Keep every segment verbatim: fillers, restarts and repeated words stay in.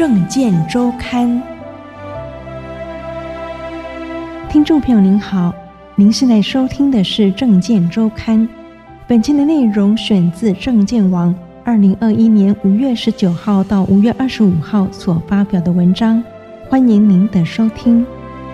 政见周刊。听众朋友您好，您现在收听的是政见周刊。本期的内容选自政见网二零二一年五月十九号到五月二十五号所发表的文章，欢迎您的收听。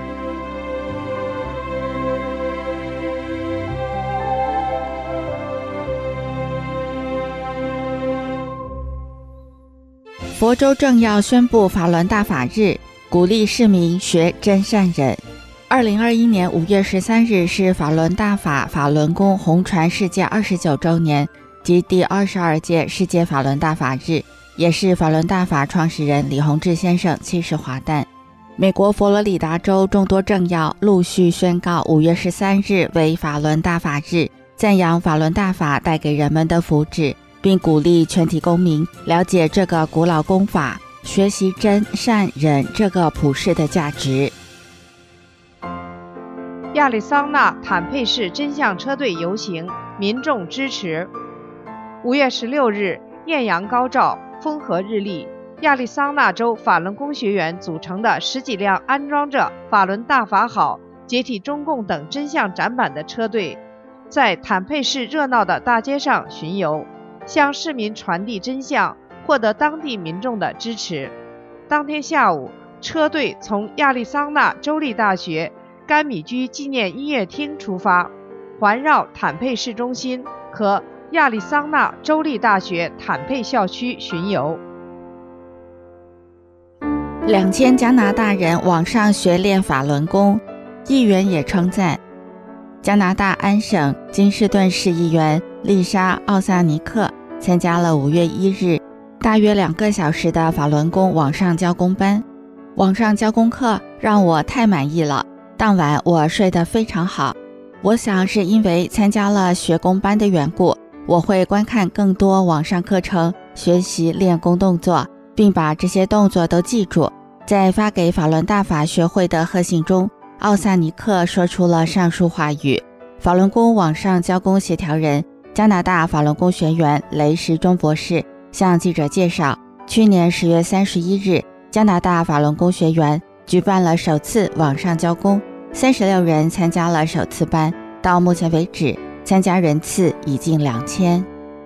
佛州政要宣布法轮大法日，鼓励市民学真善忍。二零二一年五月十三日是法轮大法法轮功红传世界二十九周年及第二十二届世界法轮大法日，也是法轮大法创始人李洪志先生七十华诞。美国佛罗里达州众多政要陆续宣告五月十三日为法轮大法日，赞扬法轮大法带给人们的福祉，并鼓励全体公民了解这个古老功法，学习真善忍这个普世的价值。 亚利桑那坦佩市真相车队游行，民众支持。五月十六日，艳阳高照，风和日丽，亚利桑那州法轮功学员组成的十几辆安装着法轮大法好、解体中共等真相展板的车队，在坦佩市热闹的大街上巡游，向市民传递真相，获得当地民众的支持。当天下午，车队从亚利桑那州立大学甘米居纪念音乐厅出发，环绕坦佩市中心和亚利桑那州立大学坦佩校区巡游。 两千加拿大人网上学练法轮功，议员也称赞。加拿大安省金士顿市议员丽莎·奥萨尼克参加了五月一日大约两个小时的法轮功网上教功班。网上教功课让我太满意了，当晚我睡得非常好。我想是因为参加了学功班的缘故，我会观看更多网上课程，学习练功动作，并把这些动作都记住。在发给法轮大法学会的贺信中，奥萨尼克说出了上述话语。法轮功网上教功协调人、加拿大法轮功学员雷时中博士向记者介绍，去年十月三十一日，加拿大法轮功学员举办了首次网上教功，三十六人参加了首次班，到目前为止，参加人次已近两千。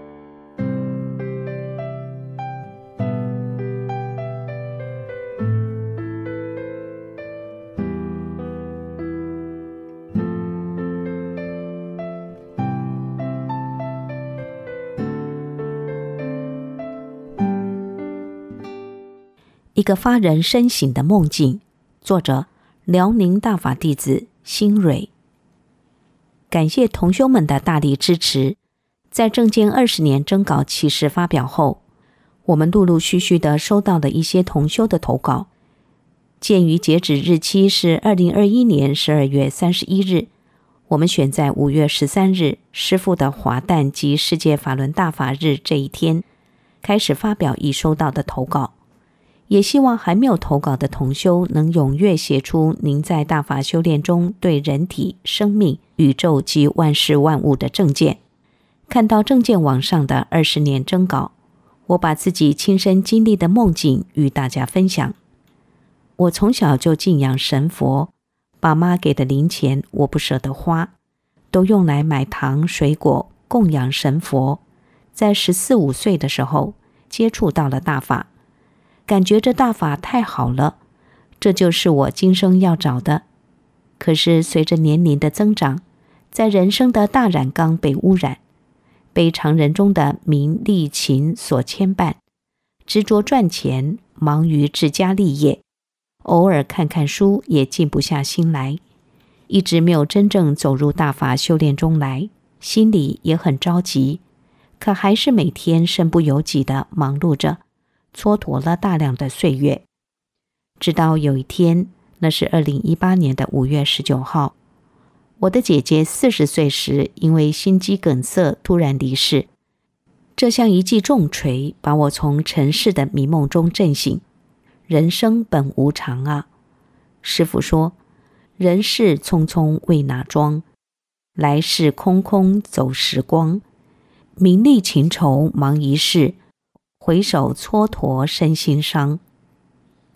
一个发人深省的梦境，作者辽宁大法弟子辛蕊。感谢同修们的大力支持，在政见二十年征稿启事发表后，我们陆陆续续地收到了一些同修的投稿。鉴于截止日期是二零二一年十二月三十一日，我们选在五月十三日师父的华诞及世界法轮大法日这一天，开始发表已收到的投稿。也希望还没有投稿的同修能踊跃写出您在大法修炼中对人体、生命、宇宙及万事万物的正见。看到政见网上的二十年征稿，我把自己亲身经历的梦境与大家分享。我从小就敬仰神佛，爸妈给的零钱我不舍得花，都用来买糖水果供养神佛。在十四五岁的时候接触到了大法，感觉这大法太好了，这就是我今生要找的。可是随着年龄的增长，在人生的大染缸被污染，被常人中的名利情所牵绊，执着赚钱，忙于治家立业，偶尔看看书也静不下心来，一直没有真正走入大法修炼中来，心里也很着急，可还是每天身不由己地忙碌着，蹉跎了大量的岁月。直到有一天，那是二零一八年的五月十九号，我的姐姐四十岁时因为心肌梗塞突然离世。这像一记重锤，把我从尘世的迷梦中震醒。人生本无常啊，师父说，人世匆匆为哪桩，来世空空走时光，名利情仇忙一世，回首蹉跎身心伤。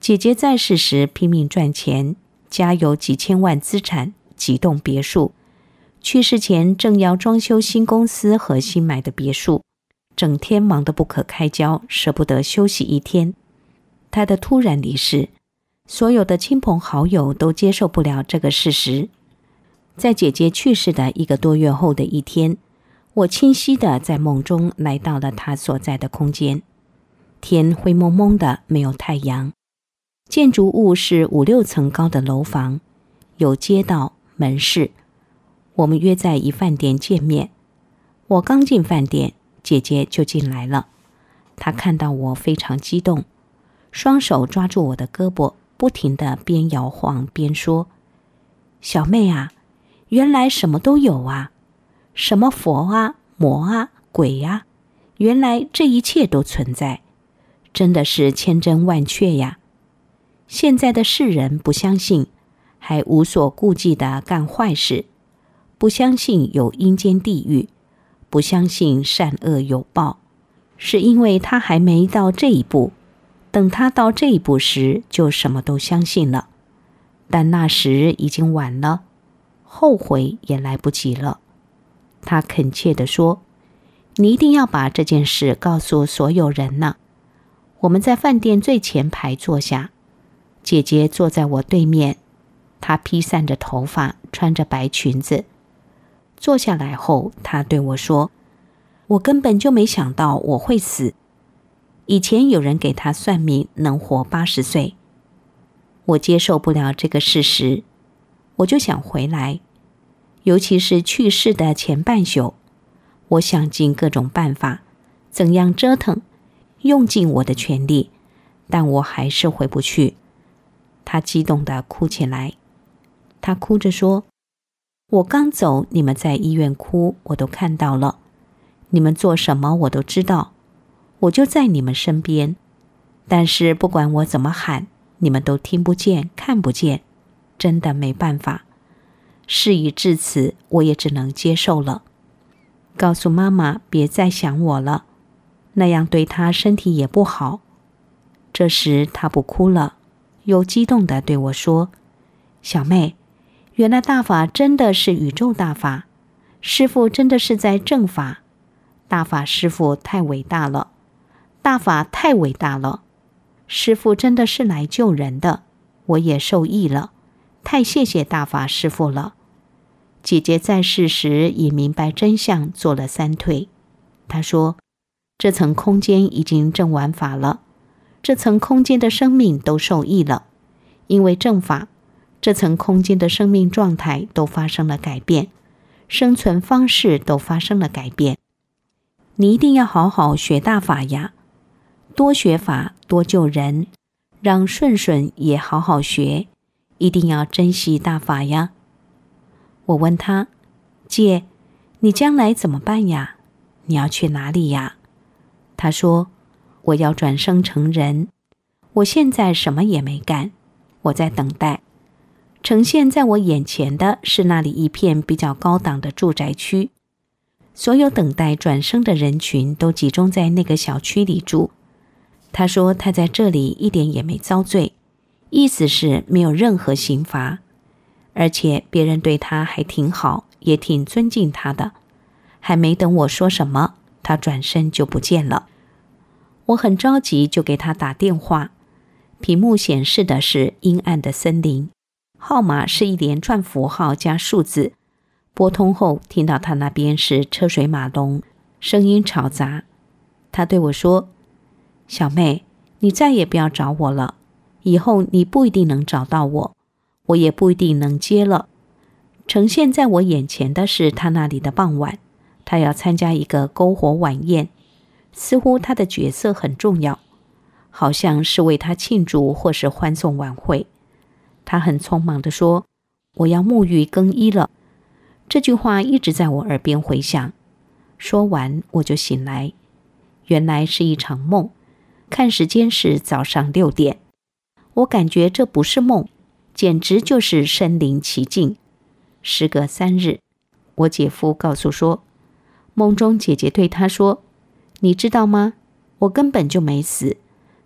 姐姐在世时拼命赚钱，家有几千万资产，几栋别墅。去世前正要装修新公司和新买的别墅，整天忙得不可开交，舍不得休息一天。她的突然离世，所有的亲朋好友都接受不了这个事实。在姐姐去世的一个多月后的一天，我清晰地在梦中来到了她所在的空间。天灰蒙蒙的，没有太阳。建筑物是五六层高的楼房，有街道、门市。我们约在一饭店见面。我刚进饭店，姐姐就进来了。她看到我非常激动，双手抓住我的胳膊，不停地边摇晃边说：“小妹啊，原来什么都有啊，什么佛啊、魔啊、鬼啊，原来这一切都存在，真的是千真万确呀。现在的世人不相信，还无所顾忌地干坏事，不相信有阴间地狱，不相信善恶有报，是因为他还没到这一步。等他到这一步时，就什么都相信了。但那时已经晚了，后悔也来不及了。”他恳切地说：“你一定要把这件事告诉所有人呢。”我们在饭店最前排坐下，姐姐坐在我对面，她披散着头发，穿着白裙子。坐下来后，她对我说：“我根本就没想到我会死。以前有人给她算命，能活八十岁。我接受不了这个事实，我就想回来。尤其是去世的前半宿，我想尽各种办法，怎样折腾，用尽我的全力，但我还是回不去。”她激动地哭起来。她哭着说：“我刚走，你们在医院哭，我都看到了。你们做什么我都知道，我就在你们身边。但是不管我怎么喊，你们都听不见、看不见，真的没办法。事已至此，我也只能接受了。告诉妈妈别再想我了，那样对她身体也不好。”这时她不哭了，又激动地对我说：“小妹，原来大法真的是宇宙大法，师父真的是在正法，大法师父太伟大了，大法太伟大了，师父真的是来救人的，我也受益了，太谢谢大法师父了。”姐姐在世时已明白真相，做了三退。她说：“这层空间已经正完法了，这层空间的生命都受益了，因为正法，这层空间的生命状态都发生了改变，生存方式都发生了改变。你一定要好好学大法呀，多学法，多救人，让顺顺也好好学，一定要珍惜大法呀。”我问她：“姐，你将来怎么办呀？你要去哪里呀？”她说：“我要转生成人，我现在什么也没干，我在等待。呈现在我眼前的是那里一片比较高档的住宅区，所有等待转生的人群都集中在那个小区里住。”她说她在这里一点也没遭罪，意思是没有任何刑罚，而且别人对她还挺好，也挺尊敬她的。还没等我说什么，她转身就不见了。我很着急，就给她打电话，屏幕显示的是阴暗的森林，号码是一连串符号加数字。拨通后，听到她那边是车水马龙，声音嘈杂。她对我说：“小妹，你再也不要找我了，以后你不一定能找到我，我也不一定能接了。呈现在我眼前的是他那里的傍晚，他要参加一个篝火晚宴，似乎他的角色很重要，好像是为他庆祝或是欢送晚会。”他很匆忙地说：“我要沐浴更衣了。”这句话一直在我耳边回响。说完我就醒来，原来是一场梦。看时间是早上六点，我感觉这不是梦，简直就是身临其境。时隔三日，我姐夫告诉说，梦中姐姐对他说：“你知道吗？我根本就没死，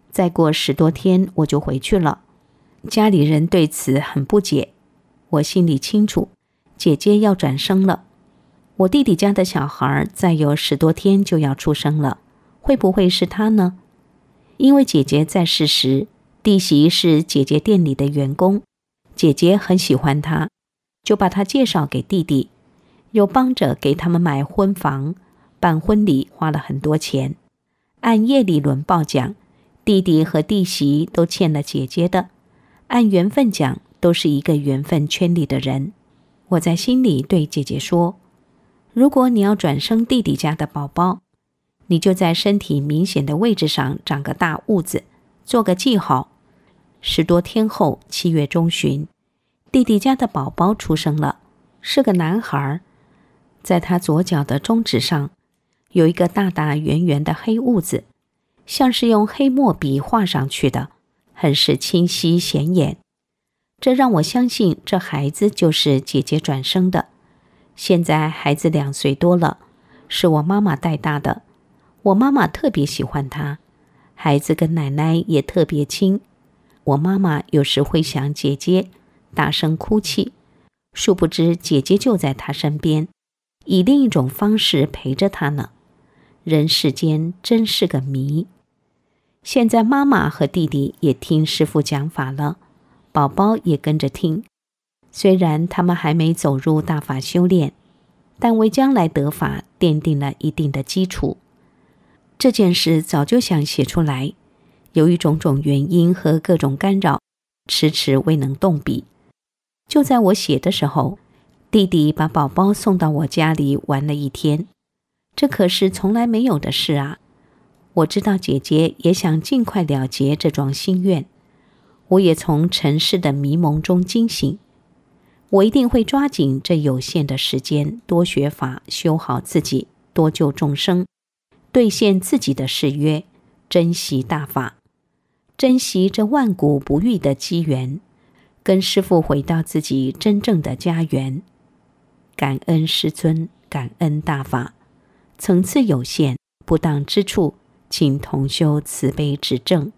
再过十多天我就回去了。家里人对此很不解，我心里清楚，姐姐要转生了。我弟弟家的小孩再有十多天就要出生了，会不会是他呢？因为姐姐在世时，弟媳是姐姐店里的员工，姐姐很喜欢她，就把她介绍给弟弟，又帮着给他们买婚房，办婚礼花了很多钱。按叶理论报讲，弟弟和弟媳都欠了姐姐的，按缘分讲，都是一个缘分圈里的人。我在心里对姐姐说，如果你要转生弟弟家的宝宝，你就在身体明显的位置上长个大痦子，做个记号。十多天后，七月中旬，弟弟家的宝宝出生了，是个男孩。在他左脚的中指上有一个大大圆圆的黑痦子，像是用黑墨笔画上去的，很是清晰显眼。这让我相信这孩子就是姐姐转生的。现在孩子两岁多了，是我妈妈带大的。我妈妈特别喜欢他，孩子跟奶奶也特别亲。我妈妈有时会想姐姐，大声哭泣，殊不知姐姐就在她身边，以另一种方式陪着她呢。人世间真是个谜。现在妈妈和弟弟也听师父讲法了，宝宝也跟着听。虽然他们还没走入大法修炼，但为将来得法奠定了一定的基础。这件事早就想写出来，由于种种原因和各种干扰，迟迟未能动笔。就在我写的时候，弟弟把宝宝送到我家里玩了一天，这可是从来没有的事啊！我知道姐姐也想尽快了结这桩心愿，我也从尘世的迷蒙中惊醒。我一定会抓紧这有限的时间，多学法，修好自己，多救众生，兑现自己的誓约，珍惜大法，珍惜这万古不遇的机缘，跟师父回到自己真正的家园。感恩师尊，感恩大法，层次有限，不当之处，请同修慈悲指正。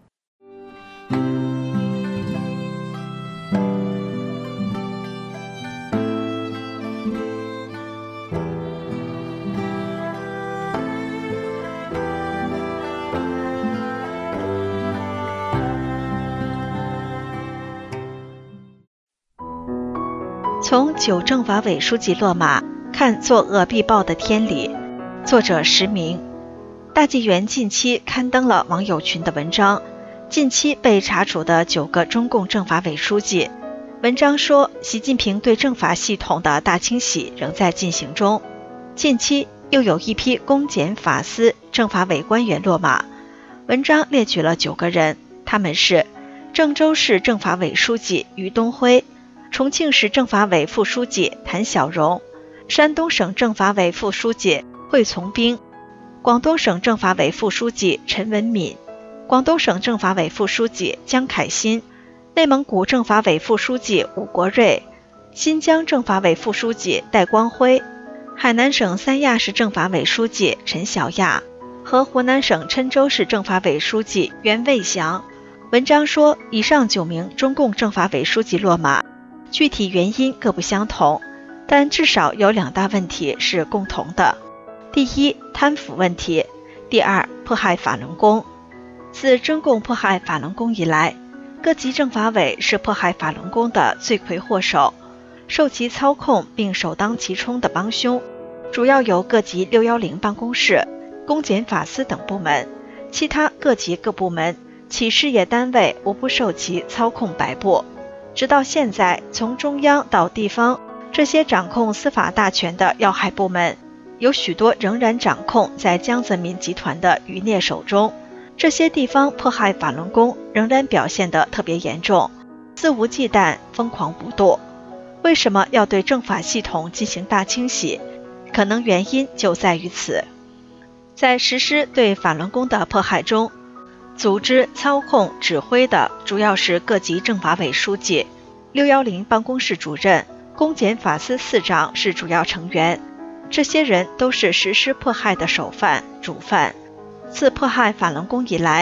从九正法委书记落马看作恶必报的天理，作者实名。大纪元近期刊登了网友群的文章，近期被查处的九个中共政法委书记。文章说，习近平对政法系统的大清洗仍在进行中。近期又有一批公检法司政法委官员落马。文章列举了九个人，他们是郑州市政法委书记于东辉，重庆市政法委副书记谭小荣，山东省政法委副书记惠从兵，广东省政法委副书记陈文敏，广东省政法委副书记江凯新，内蒙古政法委副书记武国瑞，新疆政法委副书记戴光辉，海南省三亚市政法委书记陈小亚和湖南省郴州市政法委书记袁卫祥。文章说，以上九名中共政法委书记落马，具体原因各不相同，但至少有两大问题是共同的。第一，贪腐问题；第二，迫害法轮功。自中共迫害法轮功以来，各级政法委是迫害法轮功的罪魁祸首，受其操控并首当其冲的帮凶，主要由各级六一零办公室、公检法司等部门，其他各级各部门其事业单位无不受其操控摆布。直到现在，从中央到地方，这些掌控司法大权的要害部门，有许多仍然掌控在江泽民集团的余孽手中。这些地方迫害法轮功仍然表现得特别严重，肆无忌惮，疯狂无度。为什么要对政法系统进行大清洗？可能原因就在于此。在实施对法轮功的迫害中，组织、操控、指挥的主要是各级政法委书记，六一零办公室主任、公检法司司长是主要成员。这些人都是实施迫害的首犯、主犯。自迫害法轮功以来，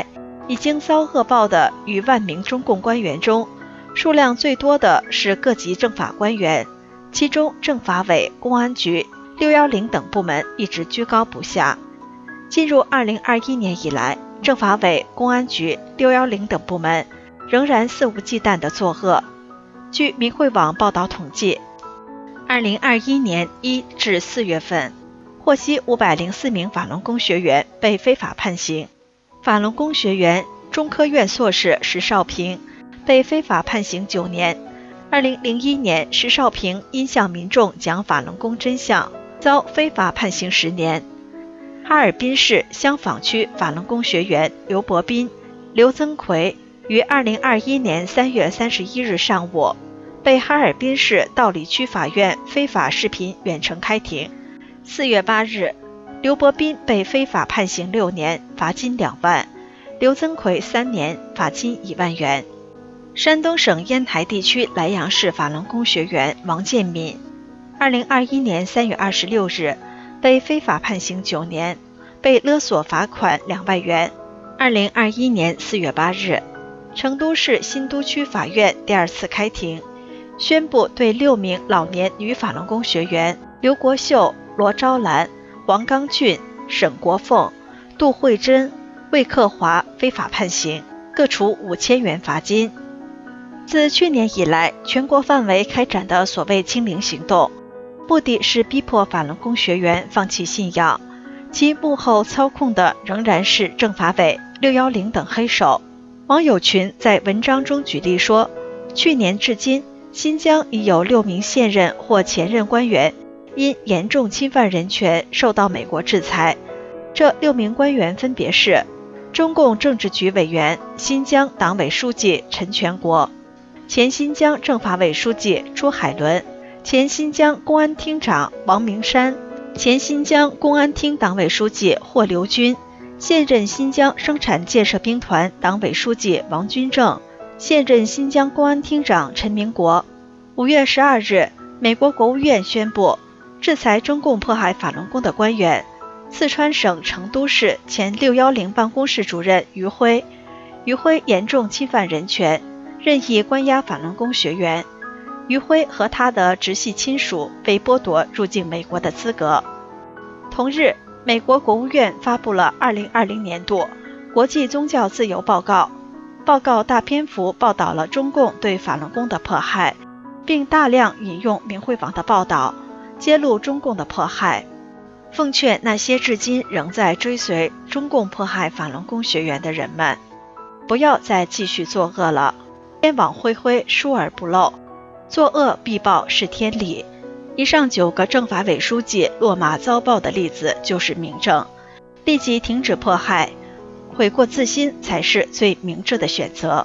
已经遭恶报的逾万名中共官员中，数量最多的是各级政法官员，其中政法委、公安局、六一零等部门一直居高不下。进入二零二一年以来，政法委、公安局、六一零等部门仍然肆无忌惮地作恶。据明慧网报道统计，二零二一年一至四月份，获悉五百零四名法轮功学员被非法判刑。法轮功学员中科院硕士石少平被非法判刑九年。二零零一年，石少平因向民众讲法轮功真相，遭非法判刑十年。哈尔滨市香坊区法轮功学员刘伯斌、刘增奎于二零二一年三月三十一日上午被哈尔滨市道里区法院非法视频远程开庭。四月八日，刘伯斌被非法判刑六年，罚金两万；刘增奎三年，罚金一万元。山东省烟台地区莱阳市法轮功学员王建敏，二零二一年三月二十六日被非法判刑九年，被勒索罚款两万元。二零二一年四月八日，成都市新都区法院第二次开庭，宣布对六名老年女法轮功学员刘国秀、罗昭兰、王刚俊、沈国凤、杜慧珍、魏克华非法判刑，各处五千元罚金。自去年以来，全国范围开展的所谓清零行动，目的是逼迫法轮功学员放弃信仰，其幕后操控的仍然是政法委、六一零等黑手。网友群在文章中举例说，去年至今，新疆已有六名现任或前任官员因严重侵犯人权受到美国制裁。这六名官员分别是中共政治局委员、新疆党委书记陈全国，前新疆政法委书记朱海伦，前新疆公安厅长王明山，前新疆公安厅党委书记霍留军，现任新疆生产建设兵团党委书记王军正，现任新疆公安厅长陈明国。五月十二日，美国国务院宣布制裁中共迫害法轮功的官员。四川省成都市前六一零办公室主任于辉，于辉严重侵犯人权，任意关押法轮功学员。于辉和他的直系亲属被剥夺入境美国的资格。同日，美国国务院发布了二零二零年度国际宗教自由报告，报告大篇幅报道了中共对法轮功的迫害，并大量引用明慧网的报道，揭露中共的迫害，奉劝那些至今仍在追随中共迫害法轮功学员的人们，不要再继续作恶了。天网恢恢，疏而不漏，作恶必报是天理。以上九个政法委书记落马遭报的例子就是明证，立即停止迫害，悔过自新才是最明智的选择。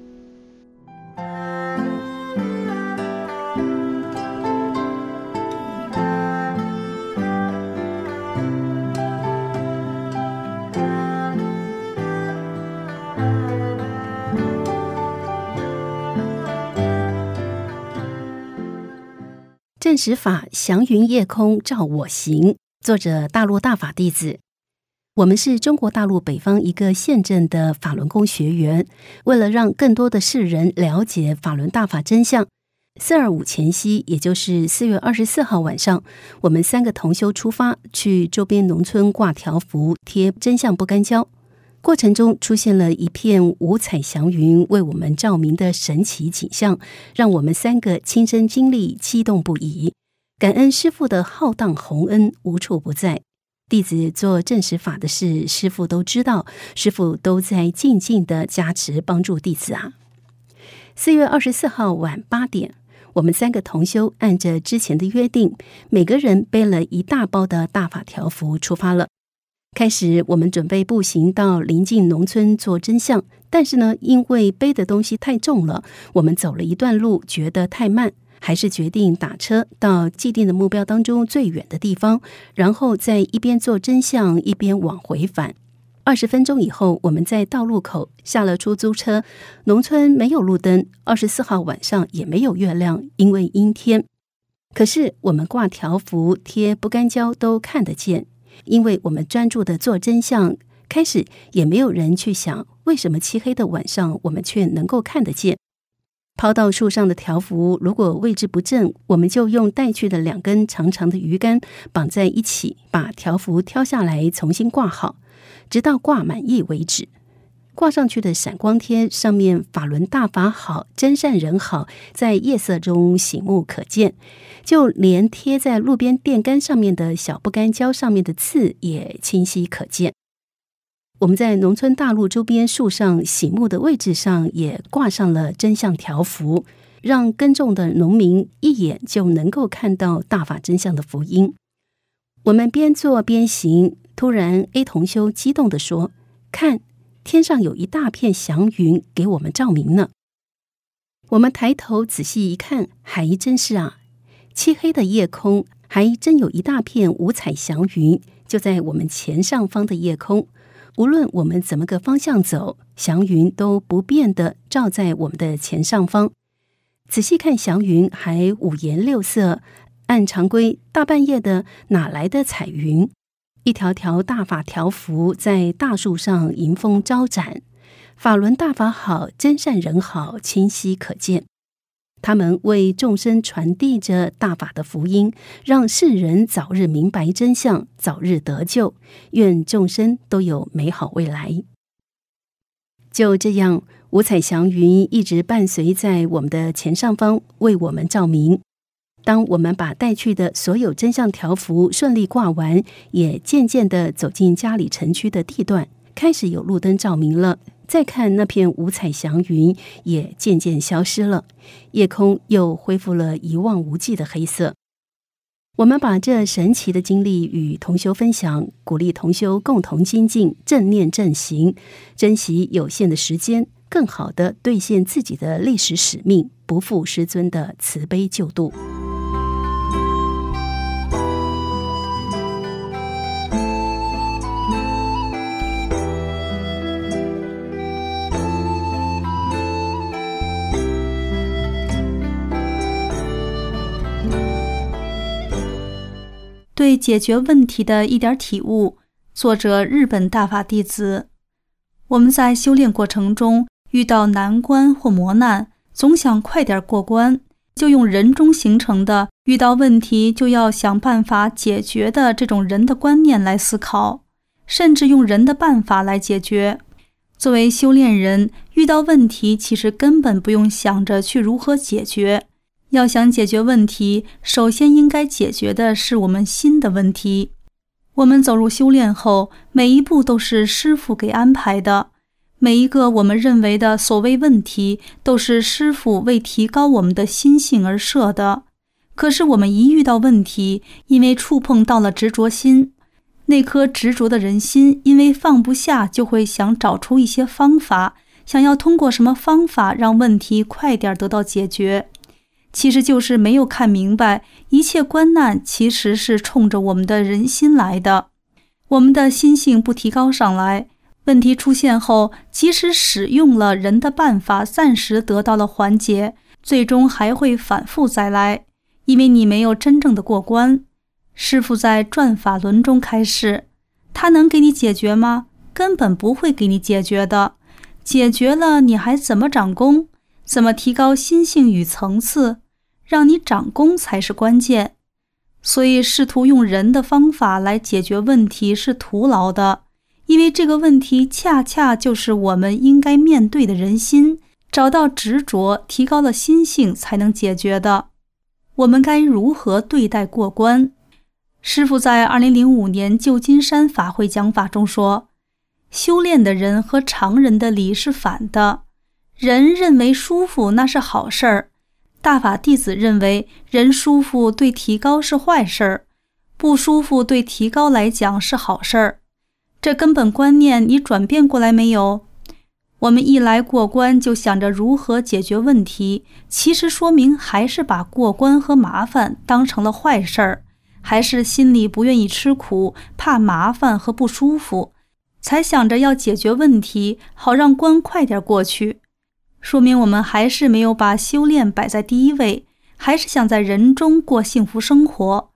正实法祥云夜空照我行，作者大陆大法弟子。我们是中国大陆北方一个县镇的法轮功学员，为了让更多的世人了解法轮大法真相，四二五前夕，也就是四月二十四号晚上，我们三个同修出发，去周边农村挂条幅、贴真相不干胶。过程中出现了一片五彩祥云为我们照明的神奇景象，让我们三个亲身经历，激动不已。感恩师父的浩荡宏恩无处不在，弟子做正实法的事，师父都知道，师父都在静静的加持帮助弟子啊。四月二十四号晚八点，我们三个同修按着之前的约定，每个人背了一大包的大法条幅出发了。开始我们准备步行到邻近农村做真相，但是呢，因为背的东西太重了，我们走了一段路觉得太慢，还是决定打车到既定的目标当中最远的地方，然后再一边做真相一边往回返。二十分钟以后，我们在道路口下了出租车。农村没有路灯，二十四号晚上也没有月亮，因为阴天。可是我们挂条幅、贴不干胶都看得见，因为我们专注的做真相， 开始也没有人去想，为什么漆黑的晚上我们却能够看得见。抛到树上的条幅如果位置不正，我们就用带去的两根长长的鱼竿绑在一起，把条幅挑下来重新挂好，直到挂满意为止。挂上去的闪光贴上面法轮大法好，真善人好，在夜色中醒目可见，就连贴在路边电杆上面的小不干胶上面的字也清晰可见。我们在农村大路周边树上醒目的位置上也挂上了真相条幅，让耕种的农民一眼就能够看到大法真相的福音。我们边做边行，突然 A 同修激动地说，看，天上有一大片祥云给我们照明呢。我们抬头仔细一看，还真是啊，漆黑的夜空还真有一大片五彩祥云，就在我们前上方的夜空。无论我们怎么个方向走，祥云都不变地照在我们的前上方。仔细看祥云还五颜六色，按常规大半夜的哪来的彩云？一条条大法条幅在大树上迎风招展，法轮大法好，真善人好，清晰可见。他们为众生传递着大法的福音，让世人早日明白真相，早日得救，愿众生都有美好未来。就这样，五彩祥云一直伴随在我们的前上方，为我们照明。当我们把带去的所有真相条幅顺利挂完，也渐渐地走进家里城区的地段，开始有路灯照明了。再看那片五彩祥云也渐渐消失了，夜空又恢复了一望无际的黑色。我们把这神奇的经历与同修分享，鼓励同修共同精进，正念正行，珍惜有限的时间，更好地兑现自己的历史使命，不负师尊的慈悲救度。 对解决问题的一点体悟，作者日本大法弟子。我们在修炼过程中遇到难关或磨难，总想快点过关，就用人中形成的遇到问题就要想办法解决的这种人的观念来思考，甚至用人的办法来解决。作为修炼人，遇到问题其实根本不用想着去如何解决。要想解决问题，首先应该解决的是我们心的问题。我们走入修炼后，每一步都是师父给安排的，每一个我们认为的所谓问题，都是师父为提高我们的心性而设的。可是我们一遇到问题，因为触碰到了执着心，那颗执着的人心因为放不下，就会想找出一些方法，想要通过什么方法让问题快点得到解决。其实就是没有看明白，一切关难其实是冲着我们的人心来的。我们的心性不提高上来，问题出现后，即使使用了人的办法，暂时得到了缓解，最终还会反复再来，因为你没有真正的过关。师父在转法轮中开示，他能给你解决吗？根本不会给你解决的。解决了，你还怎么长功？怎么提高心性与层次？让你长功才是关键。所以试图用人的方法来解决问题是徒劳的，因为这个问题恰恰就是我们应该面对的人心，找到执着，提高了心性才能解决的。我们该如何对待过关？师父在二零零五年旧金山法会讲法中说，修炼的人和常人的理是反的，人认为舒服那是好事儿，大法弟子认为人舒服对提高是坏事儿，不舒服对提高来讲是好事儿。这根本观念你转变过来没有？我们一来过关就想着如何解决问题，其实说明还是把过关和麻烦当成了坏事儿，还是心里不愿意吃苦，怕麻烦和不舒服，才想着要解决问题，好让关快点过去。说明我们还是没有把修炼摆在第一位，还是想在人中过幸福生活。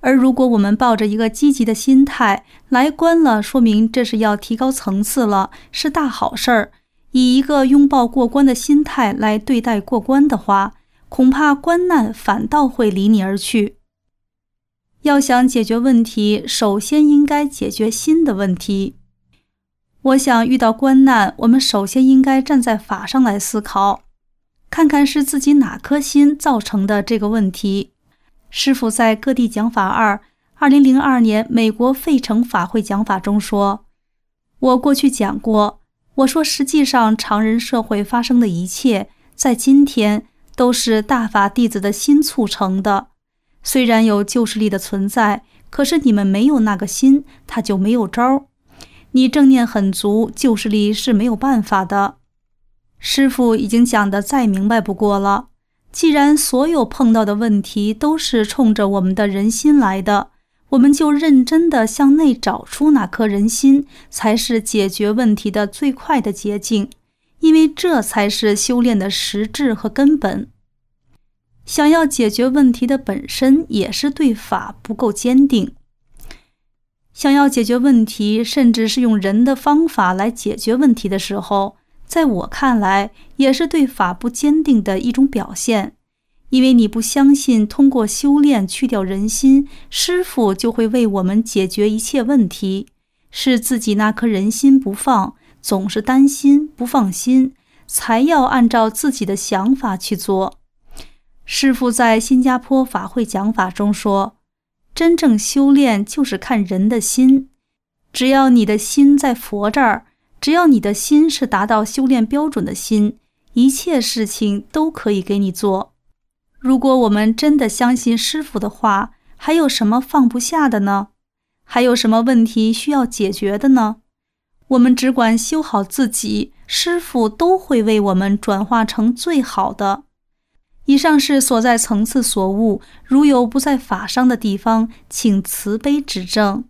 而如果我们抱着一个积极的心态来观了，说明这是要提高层次了，是大好事儿。以一个拥抱过关的心态来对待过关的话，恐怕关难反倒会离你而去。要想解决问题，首先应该解决心的问题。我想遇到关难，我们首先应该站在法上来思考，看看是自己哪颗心造成的这个问题。师父在各地讲法二二零零二年美国费城法会讲法中说，我过去讲过，我说实际上常人社会发生的一切，在今天都是大法弟子的心促成的。虽然有救世力的存在，可是你们没有那个心，它就没有招。你正念很足，救世力是没有办法的。师父已经讲得再明白不过了。既然所有碰到的问题都是冲着我们的人心来的，我们就认真地向内找出那颗人心，才是解决问题的最快的捷径，因为这才是修炼的实质和根本。想要解决问题的本身也是对法不够坚定。想要解决问题，甚至是用人的方法来解决问题的时候，在我看来也是对法不坚定的一种表现。因为你不相信通过修炼去掉人心，师父就会为我们解决一切问题，是自己那颗人心不放，总是担心不放心，才要按照自己的想法去做。师父在新加坡法会讲法中说，真正修炼就是看人的心，只要你的心在佛这儿，只要你的心是达到修炼标准的心，一切事情都可以给你做。如果我们真的相信师父的话，还有什么放不下的呢？还有什么问题需要解决的呢？我们只管修好自己，师父都会为我们转化成最好的。以上是所在层次所悟，如有不在法上的地方，请慈悲指正。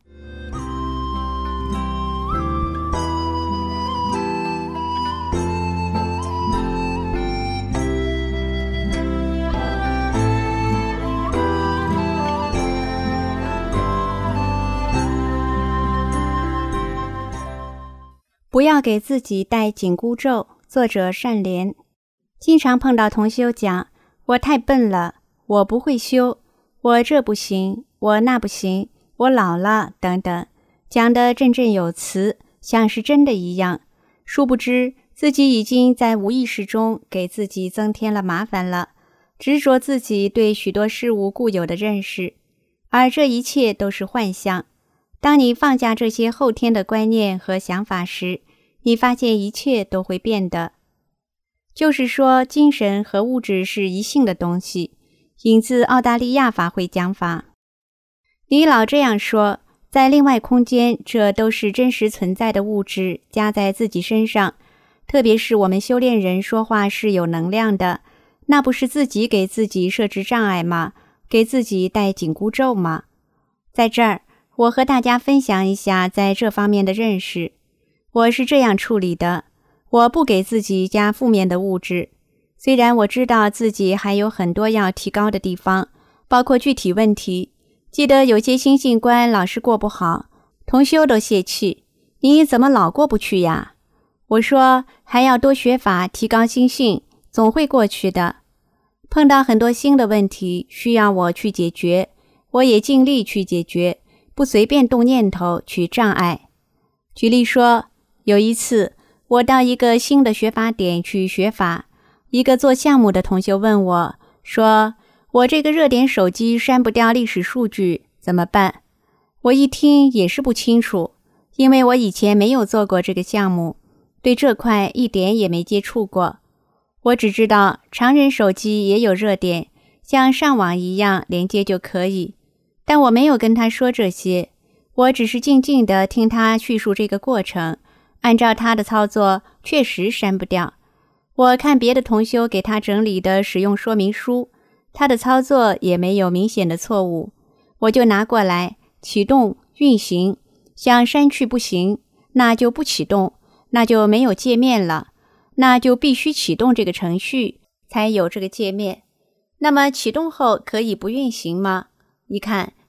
不要给自己戴紧箍咒。作者善莲。经常碰到同修讲，我太笨了，我不会修，我这不行，我那不行，我老了等等，讲得振振有词，像是真的一样。殊不知自己已经在无意识中给自己增添了麻烦了，执着自己对许多事物固有的认识，而这一切都是幻象。当你放下这些后天的观念和想法时，你发现一切都会变的。就是说，精神和物质是一性的东西。引自澳大利亚法会讲法。你老这样说，在另外空间，这都是真实存在的物质加在自己身上。特别是我们修炼人说话是有能量的，那不是自己给自己设置障碍吗？给自己戴紧箍咒吗？在这儿，我和大家分享一下在这方面的认识。我是这样处理的，我不给自己加负面的物质。虽然我知道自己还有很多要提高的地方，包括具体问题。记得有些心性关老是过不好，同修都泄气，你怎么老过不去呀？我说还要多学法，提高心性，总会过去的。碰到很多新的问题需要我去解决，我也尽力去解决，不随便动念头去障碍。举例说，有一次我到一个新的学法点去学法，一个做项目的同学问我说，我这个热点手机删不掉历史数据怎么办？我一听也是不清楚，因为我以前没有做过这个项目，对这块一点也没接触过。我只知道常人手机也有热点，像上网一样连接就可以，但我没有跟他说这些，我只是静静地听他叙述这个过程，按照他的操作确实删不掉。我看别的同修给他整理的使用说明书，他的操作也没有明显的错误，我就拿过来启动运行，想删去不行，那就不启动，那就没有界面了，那就必须启动这个程序才有这个界面。那么启动后可以不运行吗？一看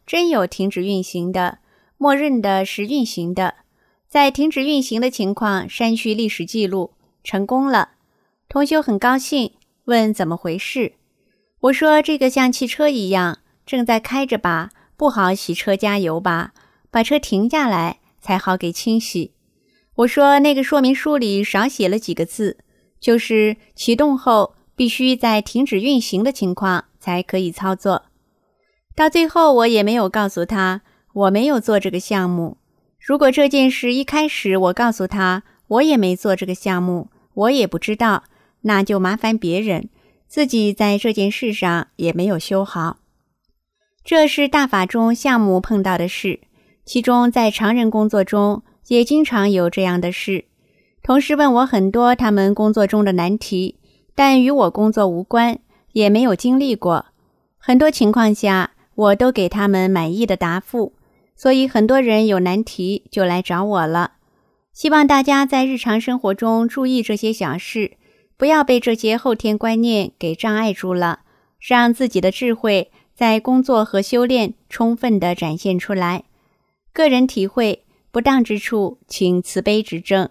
真有停止运行的，默认的是运行的，在停止运行的情况删去历史记录，成功了。同修很高兴，问怎么回事。我说这个像汽车一样，正在开着吧，不好洗车加油吧，把车停下来才好给清洗。我说那个说明书里少写了几个字，就是启动后必须在停止运行的情况才可以操作。到最后我也没有告诉他我没有做这个项目。如果这件事一开始我告诉他我也没做这个项目，我也不知道，那就麻烦别人，自己在这件事上也没有修好。这是大法中项目碰到的事，其中在常人工作中也经常有这样的事。同事问我很多他们工作中的难题，但与我工作无关，也没有经历过。很多情况下我都给他们满意的答复，所以很多人有难题就来找我了。希望大家在日常生活中注意这些小事，不要被这些后天观念给障碍住了，让自己的智慧在工作和修炼充分地展现出来。个人体会，不当之处请慈悲指正。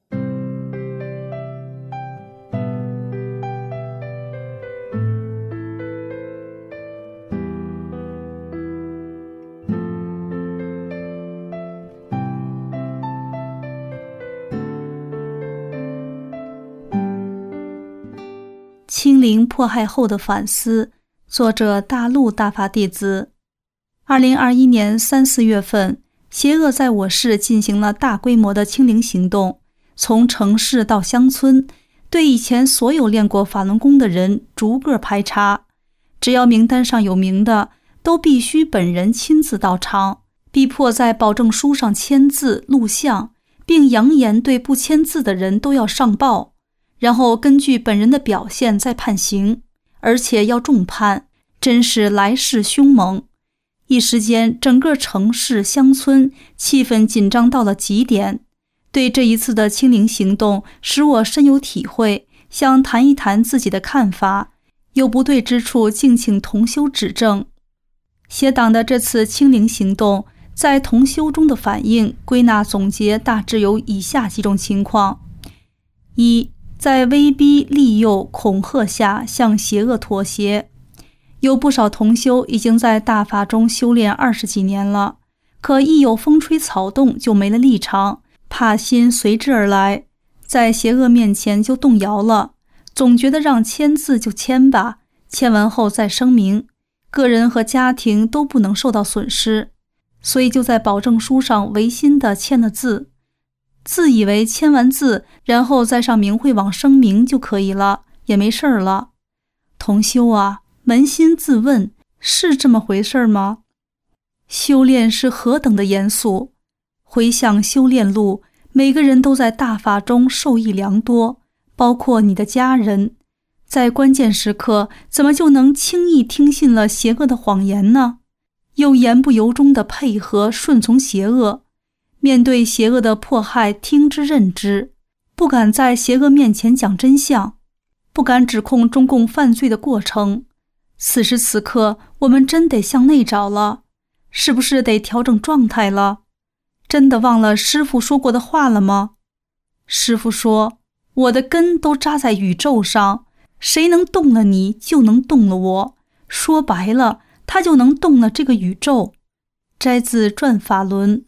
清零迫害后的反思，作者大陆大法弟子。二零二一年三四月份，邪恶在我市进行了大规模的清零行动，从城市到乡村，对以前所有练过法轮功的人逐个排查，只要名单上有名的，都必须本人亲自到场，逼迫在保证书上签字录像，并扬言对不签字的人都要上报，然后根据本人的表现再判刑，而且要重判，真是来势凶猛。一时间，整个城市乡村气氛紧张到了极点。对这一次的清零行动，使我深有体会，想谈一谈自己的看法，有不对之处敬请同修指正。邪党的这次清零行动，在同修中的反应归纳总结大致有以下几种情况：一，在威逼利诱恐吓下向邪恶妥协。有不少同修已经在大法中修炼二十几年了，可一有风吹草动就没了立场，怕心随之而来，在邪恶面前就动摇了，总觉得让签字就签吧，签完后再声明，个人和家庭都不能受到损失，所以就在保证书上违心地签了字，自以为签完字然后再上明慧网声明就可以了，也没事了。同修啊，扪心自问，是这么回事吗？修炼是何等的严肃，回想修炼路，每个人都在大法中受益良多，包括你的家人。在关键时刻，怎么就能轻易听信了邪恶的谎言呢？又言不由衷地配合顺从邪恶，面对邪恶的迫害听之任之，不敢在邪恶面前讲真相，不敢指控中共犯罪的过程。此时此刻，我们真得向内找了，是不是得调整状态了？真的忘了师父说过的话了吗？师父说，我的根都扎在宇宙上，谁能动了你，就能动了我。说白了，他就能动了这个宇宙。摘自《转法轮》。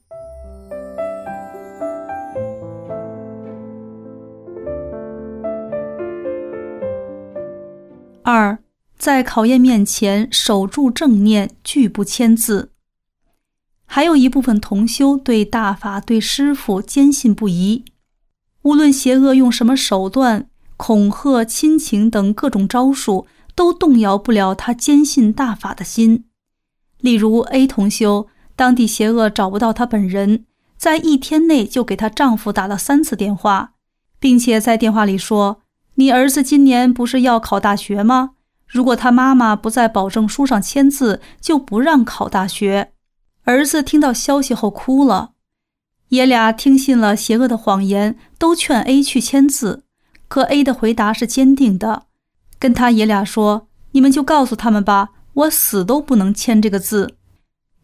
二，在考验面前守住正念，拒不签字。还有一部分同修对大法对师父坚信不疑，无论邪恶用什么手段，恐吓、亲情等各种招数，都动摇不了他坚信大法的心。例如 A 同修，当地邪恶找不到他本人，在一天内就给她丈夫打了三次电话，并且在电话里说，你儿子今年不是要考大学吗？如果他妈妈不在保证书上签字，就不让考大学。儿子听到消息后哭了。爷俩听信了邪恶的谎言，都劝 A 去签字，可 A 的回答是坚定的，跟他爷俩说，你们就告诉他们吧，我死都不能签这个字。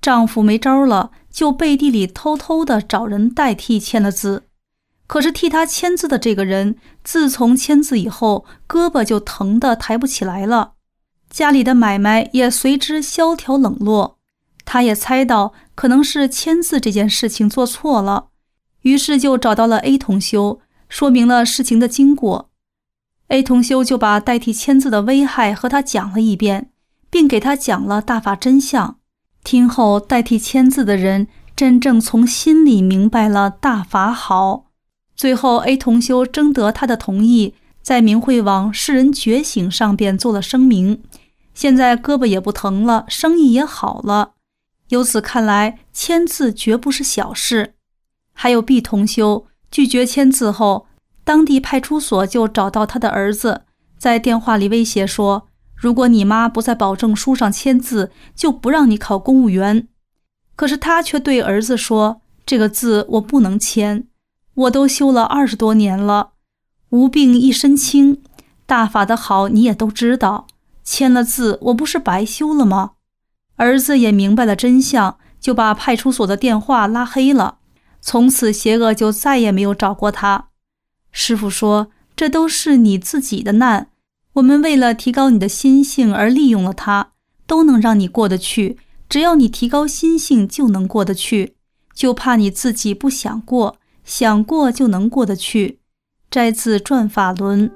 丈夫没招了，就背地里偷偷的找人代替签了字。可是替他签字的这个人，自从签字以后，胳膊就疼得抬不起来了，家里的买卖也随之萧条冷落。他也猜到可能是签字这件事情做错了，于是就找到了 A 同修，说明了事情的经过。A 同修就把代替签字的危害和他讲了一遍，并给他讲了大法真相。听后，代替签字的人真正从心里明白了大法好。最后 A 同修征得他的同意，在明慧网世人觉醒上边做了声明，现在胳膊也不疼了，生意也好了。由此看来，签字绝不是小事。还有 B 同修拒绝签字后，当地派出所就找到他的儿子，在电话里威胁说，如果你妈不在保证书上签字，就不让你考公务员。可是他却对儿子说，这个字我不能签，我都修了二十多年了，无病一身轻，大法的好你也都知道，签了字我不是白修了吗？儿子也明白了真相，就把派出所的电话拉黑了，从此邪恶就再也没有找过他。师父说，这都是你自己的难，我们为了提高你的心性而利用了它，都能让你过得去，只要你提高心性就能过得去，就怕你自己不想过，想过就能过得去。摘自转法轮。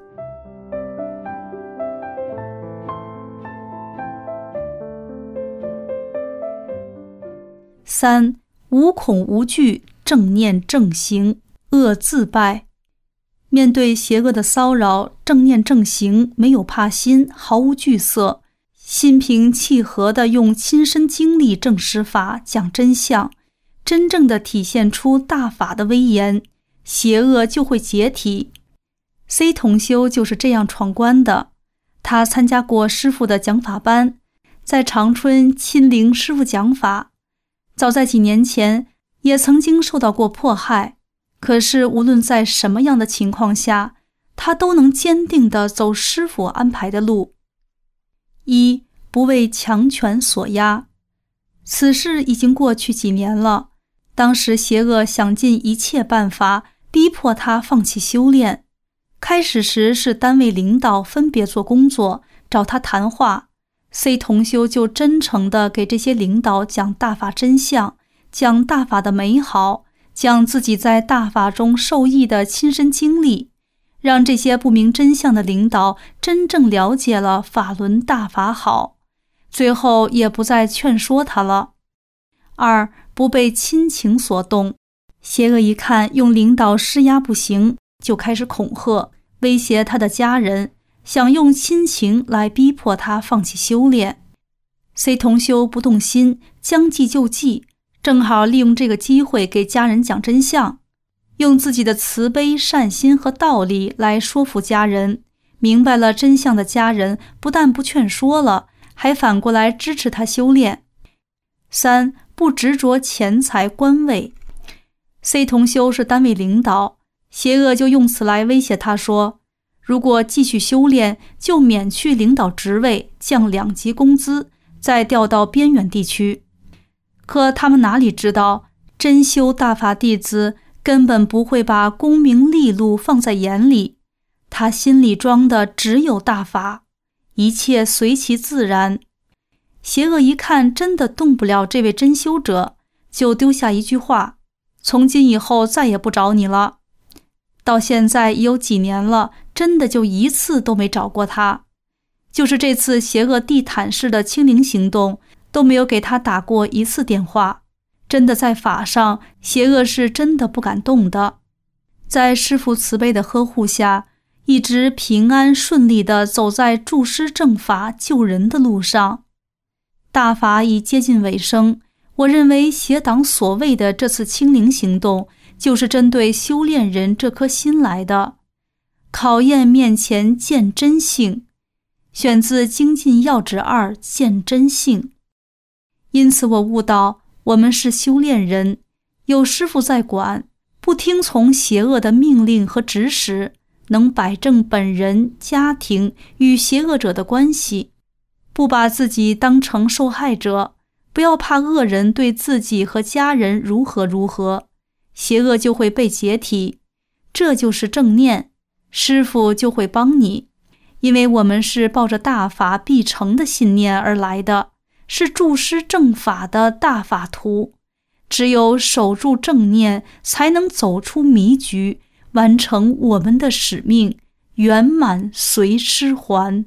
三，无恐无惧，正念正行，恶自败。面对邪恶的骚扰，正念正行，没有怕心，毫无惧色，心平气和地用亲身经历证实法，讲真相，真正地体现出大法的威严，邪恶就会解体。 C 同修就是这样闯关的，他参加过师父的讲法班，在长春亲临师父讲法，早在几年前也曾经受到过迫害，可是无论在什么样的情况下，他都能坚定地走师父安排的路。一，不为强权所压。此事已经过去几年了，当时邪恶想尽一切办法逼迫他放弃修炼。开始时是单位领导分别做工作，找他谈话， C 同修就真诚地给这些领导讲大法真相，讲大法的美好，讲自己在大法中受益的亲身经历，让这些不明真相的领导真正了解了法轮大法好，最后也不再劝说他了。二，不被亲情所动。邪恶一看用领导施压不行，就开始恐吓威胁他的家人，想用亲情来逼迫他放弃修炼。 C 同修不动心，将计就计，正好利用这个机会给家人讲真相，用自己的慈悲善心和道理来说服家人。明白了真相的家人不但不劝说了，还反过来支持他修炼。三，不执着钱财官位。 C 同修是单位领导，邪恶就用此来威胁他说，如果继续修炼，就免去领导职位，降两级工资，再调到边远地区。可他们哪里知道，真修大法弟子根本不会把功名利禄放在眼里，他心里装的只有大法，一切随其自然。邪恶一看真的动不了这位真修者，就丢下一句话，从今以后再也不找你了。到现在已有几年了，真的就一次都没找过他。就是这次邪恶地毯式的清零行动，都没有给他打过一次电话。真的在法上，邪恶是真的不敢动的。在师父慈悲的呵护下，一直平安顺利地走在助师正法救人的路上。大法已接近尾声，我认为邪党所谓的这次清零行动，就是针对修炼人这颗心来的。考验面前见真性，选自《精进要旨二》见真性。因此我悟到，我们是修炼人，有师父在管，不听从邪恶的命令和指使，能摆正本人、家庭与邪恶者的关系，不把自己当成受害者， 不要怕恶人对自己和家人如何如何，邪恶就会被解体。这就是正念，师父就会帮你。因为我们是抱着大法必成的信念而来的，是注师正法的大法徒。只有守住正念，才能走出迷局，完成我们的使命，圆满随师还。